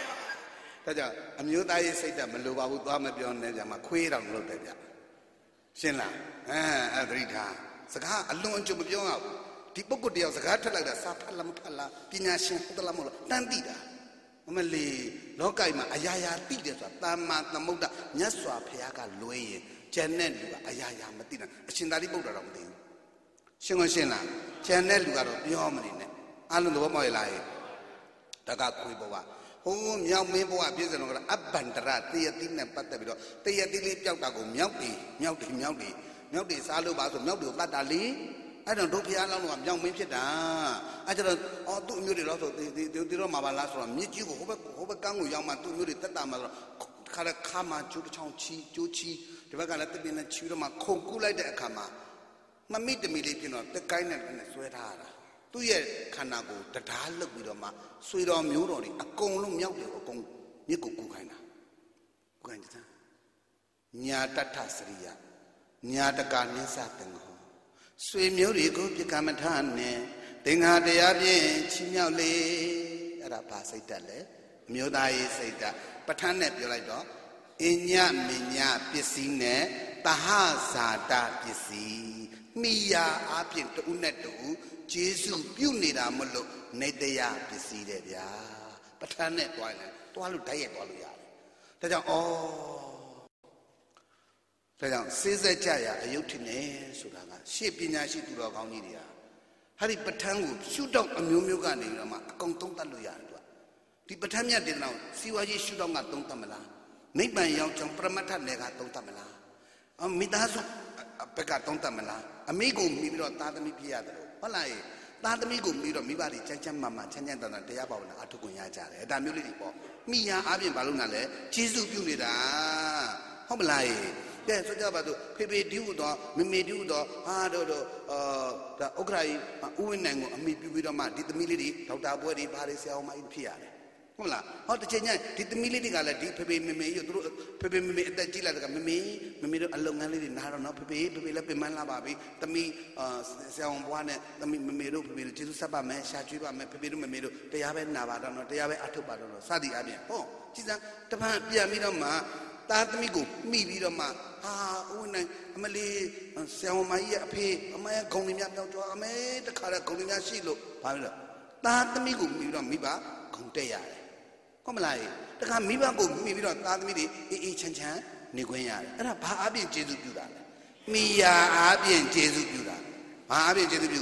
Speaker 1: ဒါကြောင့်အမျိုးသားရေးစိတ်ဓာတ်မလိုပါဘူးသွားမပြောနဲ့ကြမှာခွေးတောင်လုပ်တယ်ဗျရှင်လားအဲ့သတိထားစကားအလွန်အကျွံမပြောရဘူးဒီပုဂ္ဂိုလ်တယောက်စကားထွက်လိုက်တာစာဖတ်လားမဖတ်လားပညာရှင်ဟုတ်သလားမဟုတ်လားတန်းသိတာမလီလောကမှာအရာရာသိတယ်ဆိုတာတာမန်သမုဒ္ဒမြတ်စွာဘုရားကလွဲရင်ကျန်တဲ့လူကအရာရာမသိတာအရှင်သာရိပုတ္တရာတော့မသိဘူးရှင်ကိုရှင်းလားကျန်တဲ့လူကတော့ပြောမနေနဲ့အလုံးသဘောပေါက်ရလားတကခွေးဘဝဟိုးမြောက်မင်းဘဝပြည့်စုံတော့ကအဘန္တရတယတိနဲ့ပတ်သက်ပြီးတော့တယတိလေးပျောက်တာကိုမြောက်တွေစားလို့ပါဆိုမြောက်တွေကိုတတ်တာလေအဲ့တော့ဒုဖျားလောင်းတော့မြောက်မင်းဖြစ်တာအဲ့ကျတော့သူ့အမျိုးတွေတော့ဆိုဒီတော့မှာပါလားဆိုတော့မြစ်ကြီးကိုဟိုဘက်ကန်းကိုရောက်မှသူ့အမျိုးတွေတက်တာမှာဆိုတော့ခါမှကျိုးတစ်ချောင်းချီကျိုးချီဒီဘက်ကလည်းတပင်းနဲ့ချီတော့မှခုန်ကူးလိုက်တဲ့အခါမှာမမိတမီလေးပြင်တော့တက်ကိုင်းနဲ့ဆွဲထားတာသူ့ရဲ့ခန္ဓာကိုတရားလှုပ်ပြီးတော့မှဆွေတော်မျိုးတော်တွေအကုန်လုံးမြောက်တယ်အကုန်မြစ်ကိုကူးခိုင်းတာကူးခိုင်းတယ်ညာတထစရိယညာတကာနိစ္စတင်ဟောဆွေမျိုးတွေကိုပြကမထနဲ့သင်္ဃာတရားဖြင့်ချီးမြှောက်လေအဲ့ဒါဘာစိတ်တက်လဲအမျိုးသားရေးစိတ်တက်ပဋ္ဌာန်းနဲ့ပြောလိုက်တော့အညမညပစ္စည်းနဲ့တဟဇာတပစ္စည်းမိယာအပြင်တူနဲ့တူကျေစုပြုနေတာမလို့နေတရားပစ္စည်းတဲ့ဗျာပဋ္ဌာန်းနဲ့တွားရင်တွားလို့ဓာတ်ရိုက်တွားလို့ရတယ်ဒါကြောင့်ဒါကြောင့်စေစက်ကြရအယုတ်ထင်နေဆိုတာကရှေ့ပညာရှိသူတော်ကောင်းကြီးတွေဟာဟာဒီပဋ္ဌာန်းကိုရှုထောင့်အမျိုးမျိုးကနေတော့မှအကုန်သုံးသပ်လို့ရတယ်သူကဒီပဋ္ဌာန်းမြတ်တင်တော့စီဝါကြီးရှုထောင့်ကသုံးသပ်မလားနိဗ္ဗာန်ရောက်ကြောင်းပရမတ္ထနယ်ကသုံးသပ်မလားမိသားစုဘက်ကသုံးသပ်မလားအမိကိုမိပြီးတော့သားသမီးဖြစ်ရတယ်ဟုတ်လားသားသမီးကိုပြီးတော့မိဘတွေချမ်းချမ်းမာမာချမ်းချမ်းသာသာတရားဘာဝနာအထုခွင့်ရကြတယ်ဒါမျိုးလေးတွေပေါ့မိယာအပြင်ဘာလို့နာလဲကျေးဇူးပြုနေတာဟုတ်မလားကဲဆိုကြပါစို့ဖေဖေဒီဟုတော့မေမေဒီဟုတော့ဟာတော့ဒါဥက္ခရာကြီးဥဝိနိုင်ကိုအမိပြုပြီးတော့မှဒီသမီးလေးတွေဒေါက်တာဘွဲတွေဘာတွေဆရာအောင်မကြီးဖြစ်ရတယ်ဟုတ်လားဟောတစ်ချိန်ညဒီသမီးလေးတွေကလည်းဒီဖေဖေမေမေတို့ဖေဖေမေမေအသက်ကြီးလာတဲ့ကမေမေတို့အလုပ်ငန်းလေးတွေနားတော့နော်ဖေဖေလည်းပြင်ပန်းလာပါပြီသမီးဆရာအောင်ဘွားနဲ့သမီးမေမေတို့ဖေဖေတို့ကျေးဇူးဆက်ပါမယ်ရှာကျွေးပါမယ်ဖေဖေတို့မေမေတို့တရားပဲနာပါတော့နော်တရားပဲအထုတ်ပါတော့နော်စသည်အပြင်ဟောကြည်စမ်းတပန်းပြန်ပြီးတော့မှသားသမီးကိုမိပြီးတော့မှဟာဥနိုင်အမလေးဆရာမကြီးရဲ့အဖေအမေဂုံတွေများပြောကြွားအမေတခါတော့ဂုံတွေများရှိလို့ဘာလို့လဲသားသမီးကိုမိပြီးတော့မိဘဂုံတက်ရတယ်ဟုတ်မလားတခါမိဘကိုမိပြီးတော့သားသမီးတွေအေးချမ်းချမ်းနေခွင့်ရတယ်အဲ့ဒါဘာအပြင်ကျေးဇူးပြုတာလဲမိယာအပြင်ကျေးဇူးပြုတာဘာအပြင်ကျေးဇူးပြု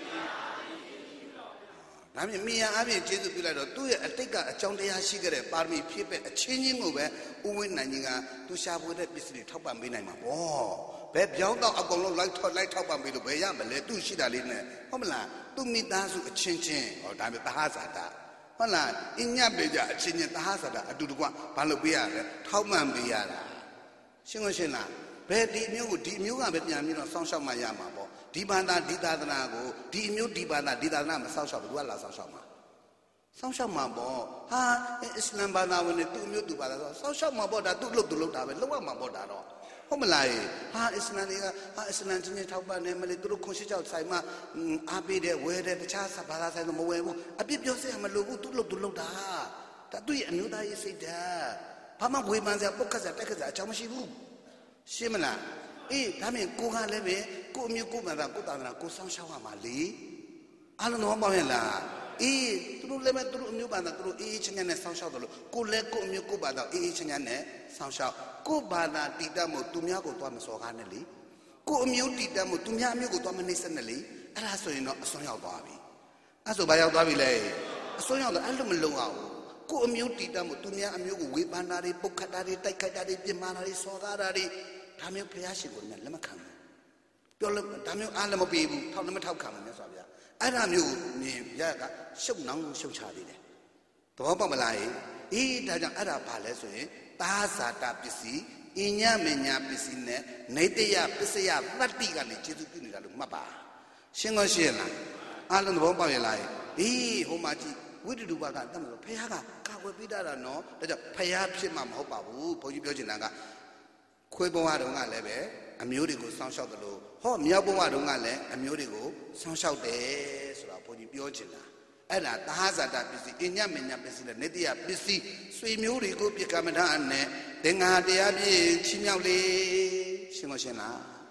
Speaker 1: ဒါမြင်မိယာအပြင်ကျေးဇူးပြုလိုက်တော့သူ့ရဲ့အတိတ်ကအကြောင်းတရားရှိခဲ့တဲ့ပါရမီဖြည့်ပဲအချင်းချင်းကိုပဲဥဝိနိုင်ကြီးကသူရှာဖွေတဲ့ပစ္စည်းတွေထောက်ပံ့ပေးနိုင်မှာပေါ့ဘယ်ပြောင်းတော့အကုန်လုံးလိုက်ထောက်ပံ့ပေးလို့ဘယ်ရမလဲသူရှိတာလေးနဲ့ဟုတ်မလားသူမိသားစုအချင်းချင်းဟောဒါမျိုးသဟဇာတဟုတ်လားအညပေကြအချင်းချင်းသဟဇာတအတူတကွဘာလို့ပေးရလဲထောက်ပံ့ပေးရတာရှင်းရှင်းလားဘယ်ဒီမျိုးကိုဒီမျိုးကပဲပြန်ပြီးတော့စောင့်ရှောက်မှရမှာပေါ့ဒီဘာသာဒီသာသနာကိုဒီအမျိုးဒီဘာသာဒီသာသနာမစောင့်ရှောက်ဘူးသူကလာစောင့်ရှောက်မှာစောင့်ရှောက်မှာပေါ့ဟာအစ္စလမ်ဘာသာဝင်တွေသူ့မျိုးသူဘာသာစောင့်ရှောက်မှာပေါ့ဒါသူ့လုပ်သူလုပ်တာပဲလုပ်ရမှာပေါ့ဒါတော့ဟုတ်မလားဟာအစ္စလမ်တွေကဟာအစ္စလမ်ချင်းထောက်ပံ့နေမလို့သူတို့ခွန်ရှိကြောက်ဆိုင်မှာအားပေးတယ်ဝယ်တယ်တခြားဘာသာဆိုင်တော့မဝယ်ဘူးအပြစ်ပြောစရာမလိုဘူးသူ့လုပ်သူလုပ်တာဒါသူ့ရဲ့အမျိုးသားရေးစိတ်ဓာတ်ဘာမှဝေဖန်စရာပုတ်ခတ်စရာတက်ခတ်စရာအကြောင်းမရှိဘူးရှင်းမလားဒါမြင်ကိုကလည်းပဲကိုအမျိုးကိုဘာသာကိုသာသနာကိုစောင့်ရှောက်ရမှာလေအားလုံးတော့ပေါင်းရလားသူတို့လည်းပဲသူတို့အမျိုးဘာသာသူတို့ချမ်းချမ်းနဲ့စောင့်ရှောက်တယ်လို့ကိုလည်းကိုအမျိုးကိုဘာသာချမ်းချမ်းနဲ့စောင့်ရှောက်ကိုဘာသာတည်တတ်မှုသူများကိုသွားမစော်ကားနဲ့လေကိုအမျိုးတည်တတ်မှုသူများအမျိုးကိုသွားမနှိမ့်ဆက်နဲ့လေအဲ့ဒါဆိုရင်တော့အစွန်းရောက်သွားပြီအဲ့ဆိုဘာရောက်သွားပြီလဲအစွန်းရောက်တော့အဲ့လိုမလုံအောင်ကိုအမျိုးတည်တတ်မှုသူများအမျိုးကိုဝေဖန်တာတွေပုတ်ခတ်တာတွေတိုက်ခိုက်တာတွေပြစ်မှားတာတွေစော်ကားတာတွေဒါမျိုးဘုရားရှင်ကိုလည်းလက်မခံဘူးပြောလို့ဒါမျိုးအားလည်းမပေးဘူးထောက်လည်းမထောက်ခံဘူးမြတ်စွာဘုရားအဲ့ဒါမျိုးကိုမြင်ရကရှုပ်နှောင်းရှုပ်ချသေးတယ်သဘောပေါက်မလားဒါကြောင့်အဲ့ဒါဘာလဲဆိုရင်သာဇာတပစ္စည်းအညမညာပစ္စည်းနဲ့နေတယပစ္စယတတ္တိကနေကျေစုပြုနေတာလို့မှတ်ပါရှင်းကောရှင်းလားအားလုံးသဘောပေါက်ရလားဟိုမှာကြည့်ဝိတ္တုဘကတတ်လို့ဘုရားကကာဝယ်ပေးတာနော်ဒါကြောင့်ဘုရားဖြစ်မှာမဟုတ်ပါဘူးဘုန်းကြီးပြောချင်တာကခွေးဘဝတုန်းကလည်းပဲအမျိုးတွေကိုစောင့်ရှောက်တယ်လို့ဟောမြောက်ဘဝတုန်းကလည်းအမျိုးတွေကိုစောင့်ရှောက်တယ်ဆိုတာဘုန်းကြီးပြောချင်တာအဲ့ဒါသဟဇာတပစ္စည်းအညမညာပစ္စည်းနဲ့နေတယပစ္စည်းဆွေမျိုးတွေကိုပြကမထနဲ့သင်္ဃာတရားပြည့်ချီးမြှောက်လေရှင်းမရှင်းလား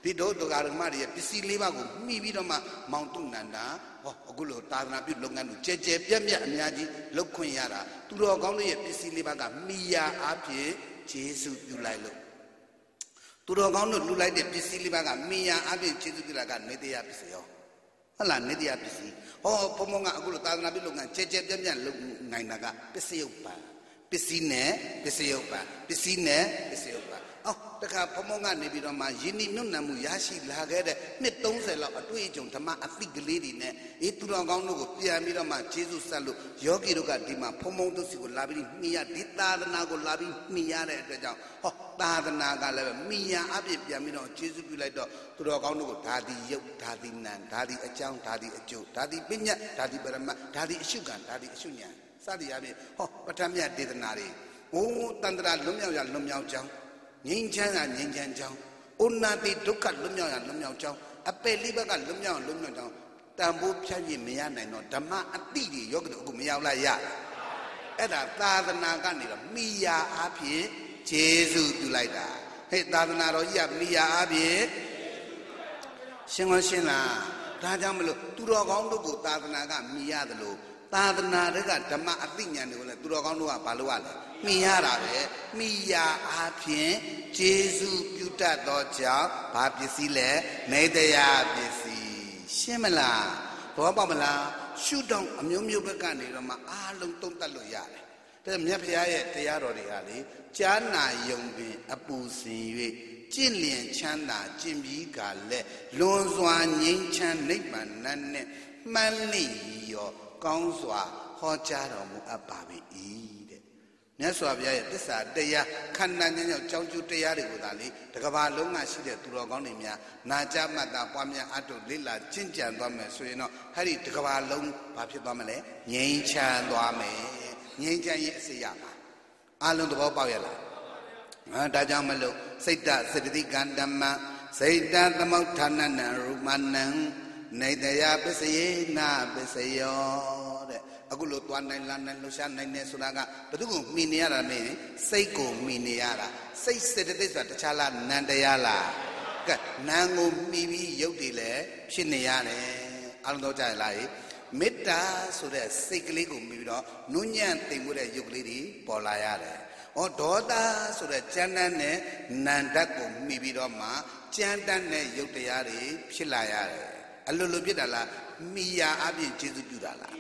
Speaker 1: ဒီတို့တော်ကာရမတွေရဲ့ပစ္စည်းလေးပါးကိုမှီပြီးတော့မှမောင်တုနန္ဒာဟောအခုလိုသာသနာပြုလုပ်ငန်းတွေကြဲပြတ်အများကြီးလုပ်ခွင့်ရတာသူတော်ကောင်းတို့ရဲ့ပစ္စည်းလေးပါးကမိယာအဖြစ်ကျေးဇူးပြုလိုက်လို့သူတော်ကောင်းတို့လှူလိုက်တဲ့ပစ္စည်းလေးပါးကမိယာအဖြစ်ကျေးဇူးပြုတာကနေတရားပစ္စည်းရောဟုတ်လားနေတရားပစ္စည်းဟောဘုံဘုံကအခုလိုသာသနာပြုလုပ်ငန်းကြဲပြတ်လုပ်နိုင်တာကပစ္စည်းဥပ္ပါပစ္စည်းနဲ့ပစ္စည်းဥပ္ပါပစ္စည်းနဲ့ပစ္စည်းဥပ္ပါတခါဘုံဘုံကနေပြီးတော့မှယဉ်ဤမြုပ်နှံမှုရရှိလာခဲ့တဲ့နှစ်30လောက်အတွေ့အကြုံဓမ္မအသိကလေးတွေနဲ့သူတော်ကောင်းတို့ကိုပြန်ပြီးတော့မှကျေးဇူးဆက်လို့ယောဂီတို့ကဒီမှာဘုံဘုံတို့စီကိုလာပြီးမိရဒီသာသနာကိုလာပြီးမိရတဲ့အတွက်ကြောင့်သာသနာကလည်းမိရအပြည့်ပြန်ပြီးတော့ကျေးဇူးပြုလိုက်တော့သူတော်ကောင်းတို့ကိုဓာတိယုတ်ဓာတိနံဓာတိအကြောင်းဓာတိအကျိုးဓာတိပညာဓာတိပရမဓာတိအရှုကံဓာတိအရှုဉဏ်စသည်အပြင်ပဋ္ဌာမြတ်ဒေသနာတွေတန္တရာလွတ်မြောက်ရလွတ်မြောက်ကြောင်းငြိမ်းချမ်းသာငြိမ်းချမ်းကြောင်းဩနာတိဒုက္ခလွတ်မြောက်ရလွတ်မြောက်ကြောင်းအပယ်လေးဘက်ကလွတ်မြောက်လွတ်မြောက်ကြောင်းတန်ဖိုးဖြတ်ရမရနိုင်တော့ဓမ္မအတိတွေယောဂီတို့အခုမရောက်လာရအဲ့ဒါသာသနာကနေတော့မိယာအဖြစ်ကျေးဇူးပြုလိုက်တာဟဲ့သာသနာတော်ကြီးကမိယာအဖြစ်ရှင်းရှင်းလားဒါကြောင့်မလို့သူတော်ကောင်းတို့ကိုသာသနာကမိရတယ်လို့သာသနာတွေကဓမ္မအသိဉာဏ်တွေကိုလည်းသူတော်ကောင်းတို့ကဘာလို့ရလဲမှီရတာပဲမှီရအားဖြင့်ကျေးဇူးပြုတတ်သောကြောင့်ဘာပစ္စည်းလဲနေတရားပစ္စည်းရှင်းမလားဘောပေါက်မလားရှုတော့အမျိုးမျိုးဘက်ကနေတော့မှအားလုံးသုံးသပ်လို့ရတယ်ဒါမြတ်ဖရာရဲ့တရားတော်တွေကလေကြားနာယုံပင်အပူစင်၍ကျင့်လျင်ချမ်းသာကျင့်ပြီးကလည်းလွန်စွာငြိမ်းချမ်းနိဗ္ဗာန်နဲ့မှန်းလိရောကောင်းစွာဟောကြားတော်မူအပ်ပါ၏တဲ့မြတ်စွာဘုရားရဲ့သစ္စာတရားခန္ဓာဉာဏ်ကြောင့်ကြောင်းကျိုးတရားတွေကိုသာလေတကဘာလုံးကရှိတဲ့သူတော်ကောင်းတွေများနာကြမှတ်တာပွားများအတုလိလာကျင့်ကြံသွားမယ်ဆိုရင်တော့အဲ့ဒီတကဘာလုံးဘာဖြစ်သွားမလဲငြိမ်းချမ်းသွားမယ်ငြိမ်းချမ်းရေးအစေရပါအလုံးသဘောပေါက်ရလားဒါကြောင့်မလို့စိတ်တစတတိကံဓမ္မစိတ်တသမုဋ္ဌာနနရူမနံနေတရားပစ္စယေနာပစ္စယောတဲ့အခုလိုသွားနိုင်လာနိုင်လှရှားနိုင်နေဆိုတာကဘယ်သူကိုမှီနေရတာမင်းစိတ်ကိုမှီနေရတာစိတ်စေတသိက်ဆိုတာတခြားလားနံတရားလားကဲနံကိုမှီပြီးရုပ်တွေလည်းဖြစ်နေရတယ်အလုံးတော့ကြရလားမေတ္တာဆိုတဲ့စိတ်ကလေးကိုမှီပြီးတော့နုညံ့သိမ်မှုတဲ့ရုပ်ကလေးတွေပေါ်လာရတယ်ဒေါသဆိုတဲ့ကြမ်းတမ်းတဲ့နံဓာတ်ကိုမှီပြီးတော့မှကြမ်းတမ်းတဲ့ရုပ်တရားတွေဖြစ်လာရတယ်အလိုလိုဖြစ်တာလားမိယာအပြင်ကျေးဇူးပြုတာလား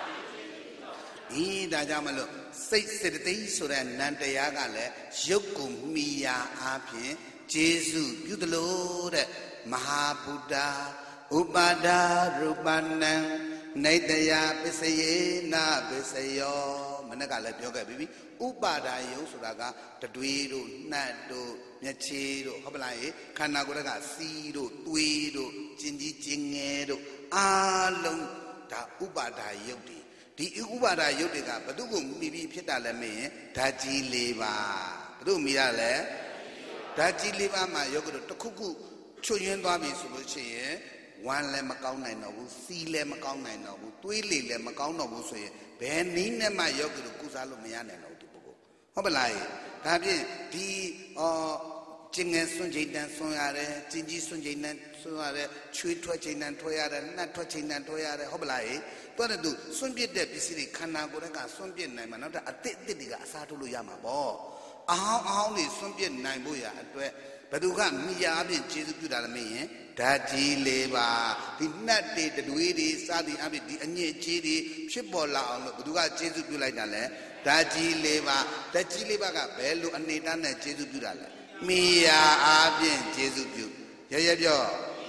Speaker 1: ဒါကြောင့်မလို့စိတ်စေတသိက်ဆိုတဲ့နံတရားကလည်းရုပ်ကိုမိယာအပြင်ကျေးဇူးပြုသလိုတဲ့မဟာဗုဒ္ဓဥပါဒရူပနံနေတရားပစ္စယေနာပစ္စယောမနေ့ကလည်းပြောခဲ့ပြီဥပါဒာယုံဆိုတာကတတွေးတို့နှက်တို့မျက်ခြေတို့ဟုတ်ပလားခန္ဓာကိုယ်ကစီးတို့သွေးတို့ကျင်ကြီးကျင်ငယ်တို့အားလုံးဒါဥပါဒာယုတ်တွေဒီဥပါဒာယုတ်တွေကဘု து ကိုမိပြီးဖြစ်တာလည်းမင်းဓာတ်ကြီး၄ပါးဘု து မိရလဲဓာတ်ကြီး၄ပါးမှာယောဂတို့တစ်ခုခုချွတ်ယွင်းသွားပြီဆိုလို့ရှိရင်ဝမ်းလည်းမကောင်းနိုင်တော့ဘူးစီးလည်းမကောင်းနိုင်တော့ဘူးသွေးလေလည်းမကောင်းတော့ဘူးဆိုရင်ဘယ်နည်းနဲ့မှယောဂတို့ကုစားလို့မရနိုင်တော့ဘူးဒီပုဂ္ဂိုလ်ဟုတ်ပလားဒါဖြင့်ဒီကျင်ငယ်စွန့်ချိန်တန်စွန့်ရတယ်ကျင်ကြီးစွန့်ချိန်တန်စွန့်ရတယ်ချွေးထွက်ချိန်တန်ထွက်ရတယ်နှက်ထွက်ချိန်တန်ထွက်ရတယ်ဟုတ်ပလားတွက်တဲ့သူစွန့်ပစ်တဲ့ပစ္စည်းတွေခန္ဓာကိုယ်ကစွန့်ပစ်နိုင်မှာနောက်အစ်တွေကအစားထိုးလို့ရမှာပေါ့အဟောင်းတွေစွန့်ပစ်နိုင်ဖို့ရအတွက်ဘယ်သူကမိယာအပြင်ကျေးဇူးပြုတာလည်းမင်းဓာတ်ကြီး၄ပါးဒီနှက်တွေတတွေးတွေစသည်အပြင်ဒီအညစ်အကြေးတွေဖြစ်ပေါ်လာအောင်လို့ဘယ်သူကကျေးဇူးပြုလိုက်တာလဲဓာတ်ကြီး၄ပါးဓာတ်ကြီး၄ပါးကဘယ်လိုအနေအထားနဲ့ကျေးဇူးပြုတာလဲမိယာအပြင်ကျေးဇူးပြုရပြော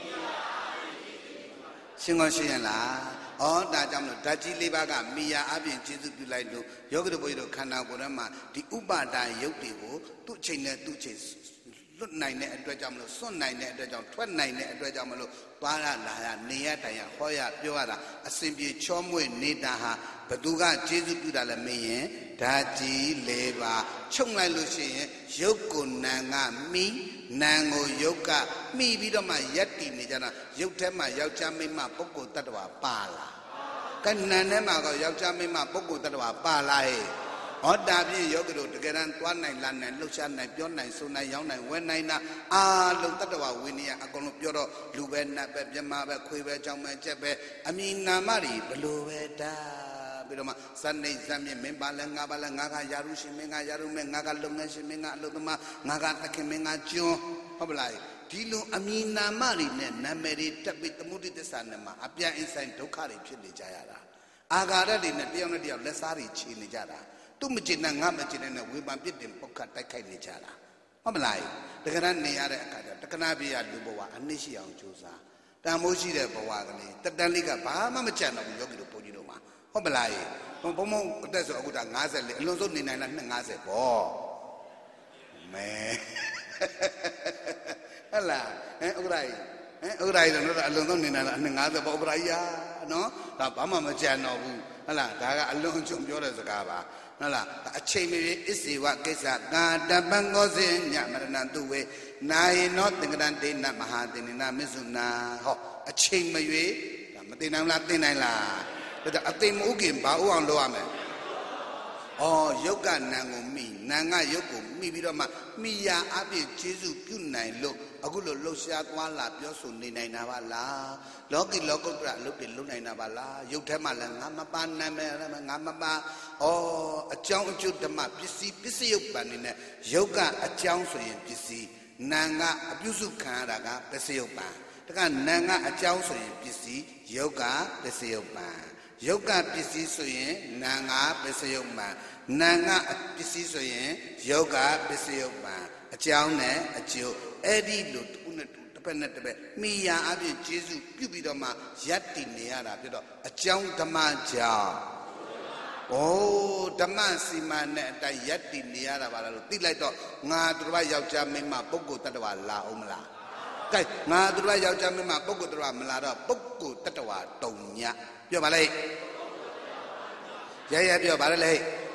Speaker 1: ရှင်းရှင်းလားဒါကြောင့်မလို့ဓာတ်ကြီး၄ပါးကမိယာအပြင်ကျေးဇူးပြုလိုက်လို့ယောဂီတို့ဘုရားတို့ခန္ဓာကိုယ်ထဲမှာဒီဥပါဒာယုတ်တွေကိုသူ့အချိန်နဲ့သူ့အချိန်လွတ်နိုင်တဲ့အတွက်ကြောင့်မလို့စွန့်နိုင်တဲ့အတွက်ကြောင့်ထွက်နိုင်တဲ့အတွက်ကြောင့်မလို့သွားရလာရနေရတိုင်ရဟောရပြောရတာအစဉ်ပြေချောမွေ့နေတာဟာဘသူကကျေးဇူးပြုတာလဲမင်းရင်ဓာတ်ကြီး၄ပါးချုပ်လိုက်လို့ရှိရင်ရုပ်ကိုနံကမိနံကိုရုပ်ကမိပြီးတော့မှယက်တည်နေကြတာရုပ်ထဲမှာယောက်ျားမိန်းမပုဂ္ဂိုလ်တ attva ပါလားကနံထဲမှာကယောက်ျားမိန်းမပုဂ္ဂိုလ်တ attva ပါလားဩတာဖြင့်ယောဂီတို့တကယ်တမ်းသွားနိုင်လာနိုင်လှုပ်ရှားနိုင်ပြောနိုင်ဆိုနိုင်ရောင်းနိုင်ဝယ်နိုင်တာအာလုံးတတ္တဝဝိနည်းအကုန်လုံးပြောတော့လူပဲနတ်ပဲမြမပဲခွေပဲကြောင်ပဲကြက်ပဲအမည်နာမတွေဘလို့ပဲတာပြီးတော့မှဇဏိဇမြင့်မင်းပါလဲငါပါလဲငါကယာရုရှင်မင်းကယာရုမဲငါကလုပ်ငန်းရှင်မင်းကအလုပ်သမားငါကသခင်မင်းကကျွန်းဟုတ်ပလားဒီလိုအမည်နာမတွေနဲ့နာမည်တွေတက်ပြီးသမုဒိသစ္စာနဲ့မှာအပြန်အဆိုင်ဒုက္ခတွေဖြစ်နေကြရတာအာဃာတတွေနဲ့တယောက်နဲ့တယောက်လက်စားတွေခြေနေကြတာသူမကျင်နဲ့ငါမကျင်နဲ့ဝေဖန်ပြစ်တင်ပုတ်ခတ်တိုက်ခိုက်နေကြတာဟုတ်မလားတကယ်တမ်းနေရတဲ့အခါကျတက္ကနာပြရလူဘဝအနည်းရှိအောင်ကြိုးစားတန်မိုးရှိတဲ့ဘဝကလေးတက်တန်းလေးကဘာမှမကြံတော့ဘူးယောဂီတို့ဘုန်းကြီးတို့မှာဟုတ်မလားဘုံဘုံအသက်ဆိုအခုဒါ54အလွန်ဆုံးနေနိုင်လား250ပေါ့မဲဟဲ့လားဥက္ကရာကြီးဥက္ကရာကြီးတော့အလွန်ဆုံးနေနိုင်လား250ပေါ့ဥက္ကရာကြီးနော်ဒါဘာမှမကြံတော့ဘူးဟဲ့လားဒါကအလွန်ချုံပြောတဲ့စကားပါဟုတ်လားအချိန်မရွေးအစ္စေဝကိစ္စကာတပံကောစင်ညမရဏတုဝေနာယနောသင်္ကရံတေနမဟာတေနနာမစ္ဆုနာဟောအချိန်မရွေးမသိနိုင်လားသိနိုင်လားဒါအသိမဥခင်ဘာဥအောင်လုပ်ရမလဲဩယုတ်ကနံကိုမိနံကယုတ်ကိုမိပြီးတော့မှမိယာအပြည့်ကျေစုပြုနိုင်လို့အခုလိုလှုပ်ရှားသွားလာပြောဆိုနေနိုင်တာပါလားလောကီလောကုတ္တရအလုပ်တွေလုပ်နိုင်တာပါလားယုတ်ထဲမှာလည်းငါမပါနာမည်ငါမပါဩအကြောင်းအကျိုးဓမ္မပစ္စည်းပစ္စယုတ်ပန်နေနဲ့ယုတ်ကအကြောင်းဆိုရင်ပစ္စည်းနာကအပြုစုခံရတာကပစ္စယုတ်ပန်တကနာကအကြောင်းဆိုရင်ပစ္စည်းယုတ်ကပစ္စယုတ်ပန်ယုတ်ကပစ္စည်းဆိုရင်နာငါပစ္စယုတ်ပန်နာငါပစ္စည်းဆိုရင်ယုတ်ကပစ္စယုတ်ပန်အကြောင်းနဲ့အကျိုးအဲ့ဒီလိုတစ်နဲ့တစ်ပတ်နဲ့တစ်ပတ်မိယာအပြင်ကျေးဇူးပြုပြီးတော့မှယက်တည်နေရတာဖြစ်တော့အကြောင်းဓမ္မကြောင့်ဩဓမ္မစီမံနဲ့အတိုင်းယက်တည်နေရတာပါလားလို့သိလိုက်တော့ငါတို့ဘာယောက်ျားမင်းမပုဂ္ဂိုလ်တ attva လာအောင်မလားကဲငါတို့ဘာယောက်ျားမင်းမပုဂ္ဂိုလ်တ attva မလာတော့ပုဂ္ဂိုလ်တ attva တုံညပြောပါလေရရပြောပါလေ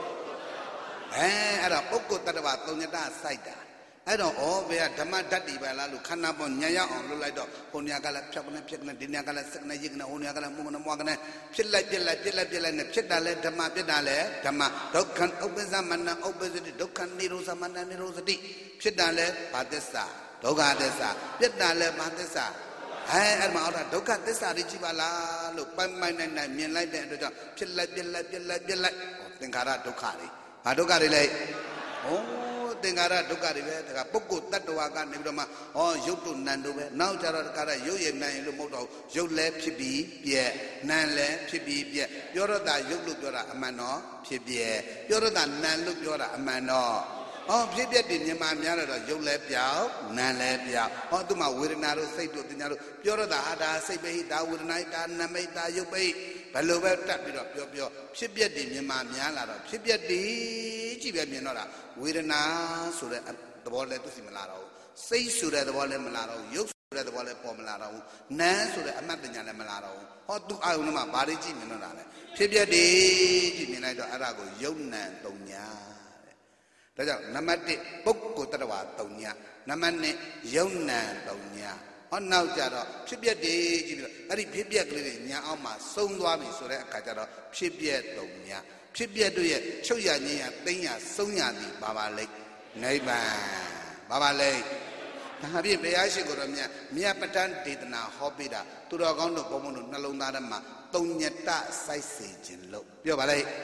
Speaker 1: အဲ့တော့ပုဂ္ဂိုလ်တ attva တုံညတစိုက်တာအဲ့တော့ဩဘယ်ကဓမ္မဓာတ်တွေပဲလားလို့ခန္ဓာပေါ်ညံရအောင်လုပ်လိုက်တော့ဟိုနေရာကလည်းဖြတ်ကနေဖြတ်ကနေဒီနေရာကလည်းစက်နေရကနေဟိုနေရာကလည်းမုံကနေမွားကနေဖြစ်လိုက်နဲ့ဖြစ်တာလဲဓမ္မပြစ်တာလဲဓမ္မဒုက္ခဥပ္ပဇမနဥပ္ပဇတိဒုက္ခនិရောဓမနនិရောဓတိဖြစ်တာလဲဘာသစ္စာဒုက္ခသစ္စာပြစ်တာလဲဘာသစ္စာအဲ့မှာတော့ဒုက္ခသစ္စာတွေကြည့်ပါလားလို့ပိုင်နိုင်မြင်လိုက်တဲ့အတွက်ကြောင့်ဖြစ်လိုက်သင်္ခါရဒုက္ခတွေဘာဒုက္ခတွေလဲသင်္ခါရဒုက္ခတွေပဲဒါကပုဂ္ဂိုလ်တ attva ကနေပြီးတော့မှရုပ်တို့နံတို့ပဲနောက်ကြတော့ဒါကရုပ်ရည်နံရည်လို့မဟုတ်တော့ရုပ်လည်းဖြစ်ပြီးပြက်နံလည်းဖြစ်ပြီးပြက်ပြောတော့တာရုပ်လို့ပြောတာအမှန်တော့ဖြစ်ပြက်ပြောတော့တာနံလို့ပြောတာအမှန်တော့ဖြစ်ပြက်ဒီမြန်မာများတော့ရုပ်လည်းပြောက်နံလည်းပြောက်သူမှဝေဒနာတို့စိတ်တို့တင်ညာတို့ပြောတော့တာဟာဒါစိတ်ပဲဒါဝေဒနာဒါနမိတ်ဒါရုပ်ပဲဘယ်လိုပဲတက်ပြီးတော့ပြောဖြစ်ပြက်ဒီမြန်မာများလာတော့ဖြစ်ပြက်ဒီကြည့်ပဲမြင်တော့တာဝေဒနာဆိုတဲ့သဘောလည်းသူစီမလာတော့ဘူးစိတ်ဆိုတဲ့သဘောလည်းမလာတော့ဘူးရုပ်ဆိုတဲ့သဘောလည်းပေါ်မလာတော့ဘူးနာမ်ဆိုတဲ့အမှတ်ပညာလည်းမလာတော့ဘူးသူအာယုံထဲမှာဘာတွေကြည့်မြင်တော့တာလဲဖြစ်ပြက်ဒီကြည့်မြင်လိုက်တော့အဲ့ဒါကိုယုံနံတုံညာတဲ့ဒါကြောင့်နံပါတ်1ပုဂ္ဂိုလ်တ attva တုံညာနံပါတ်2ယုံနံတုံညာနောက်ကြတော့ဖြစ်ပြက်ဒီကြည့်ပြီးတော့အဲ့ဒီဖြစ်ပြက်ကလေးတွေညာအောင်မှာစုံသွားပြီဆိုတဲ့အခါကျတော့ဖြစ်ပြက်တုံညာဖြစ်ပြက်တို့ရဲ့ချုပ်ရငြိမ်းရသိမ်းရဆုံးရသည်ဘာပါလိမ့်နိဗ္ဗာန်ဘာပါလိမ့်ဒါဖြင့်ဘုရားရှိခိုးတော်မြတ်ပဋ္ဌာန်းဒေသနာဟောပေးတာသူတော်ကောင်းတို့ဘုံဘုံတို့နှလုံးသားထဲမှာတုံညတစိုက်စေခြင်းလို့ပြောပါလိမ့်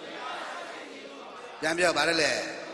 Speaker 1: ပြန်ပြောပါလေ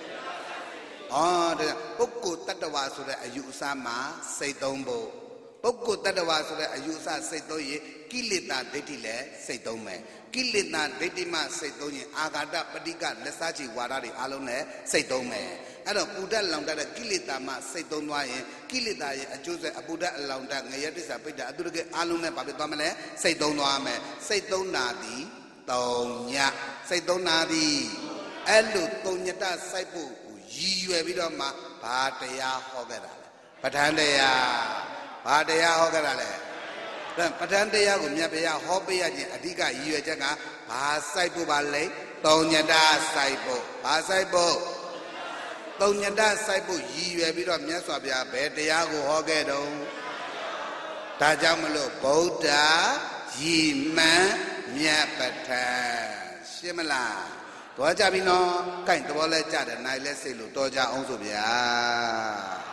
Speaker 1: ဒါပုဂ္ဂိုလ်တ attva ဆိုတဲ့အယူအဆမှာစိတ်သုံးဖို့ပုဂ္ဂိုလ်တ attva ဆိုတဲ့အယူအဆစိတ်သုံးရင်ကိလေသာဒိဋ္ဌိလည်းစိတ်သုံးမယ်ကိလေသာဒိဋ္ဌိမှစိတ်သုံးရင်အာဃာတပဋိကလက်စားချီဝါဒတွေအလုံးနဲ့စိတ်သုံးမယ်အဲ့တော့ပူဓာတ်လောင်တတ်တဲ့ကိလေသာမှစိတ်သုံးသွားရင်ကိလေသာရဲ့အကျိုးဆက်အပူဓာတ်အလောင်တတ်ငရဲတစ္ဆာပိဋ္ဌာအတုရကေအလုံးနဲ့ဘာဖြစ်သွားမလဲစိတ်သုံးသွားမယ်စိတ်သုံးတာသည်တုံညစိတ်သုံးတာသည်အဲ့လိုတုံညတစိုက်ဖို့ရည်ရွယ်ပြီးတော့မှဘာတရားဟောခဲ့တာလဲပဋ္ဌာန်းတရားဘာတရားဟောခဲ့တာလဲပဋ္ဌာန်းတရားကိုမြတ်ဗျာဟောပေးရခြင်းအဓိကရည်ရွယ်ချက်ကဘာစိုက်ဖို့ပါလဲတုံညတစိုက်ဖို့ဘာစိုက်ဖို့တုံညတစိုက်ဖို့ရည်ရွယ်ပြီးတော့မြတ်စွာဘုရားဘယ်တရားကိုဟောခဲ့တုံးဒါကြောင့်မလို့ဗုဒ္ဓရည်မှန်မြတ်ပဋ္ဌာန်းရှင်းမလားဗတော်ကြပြီနော်ကိုင်တော်လဲကြတယ်နိုင်လဲစိတ်လို့တော်ကြအောင်ဆိုဗျာ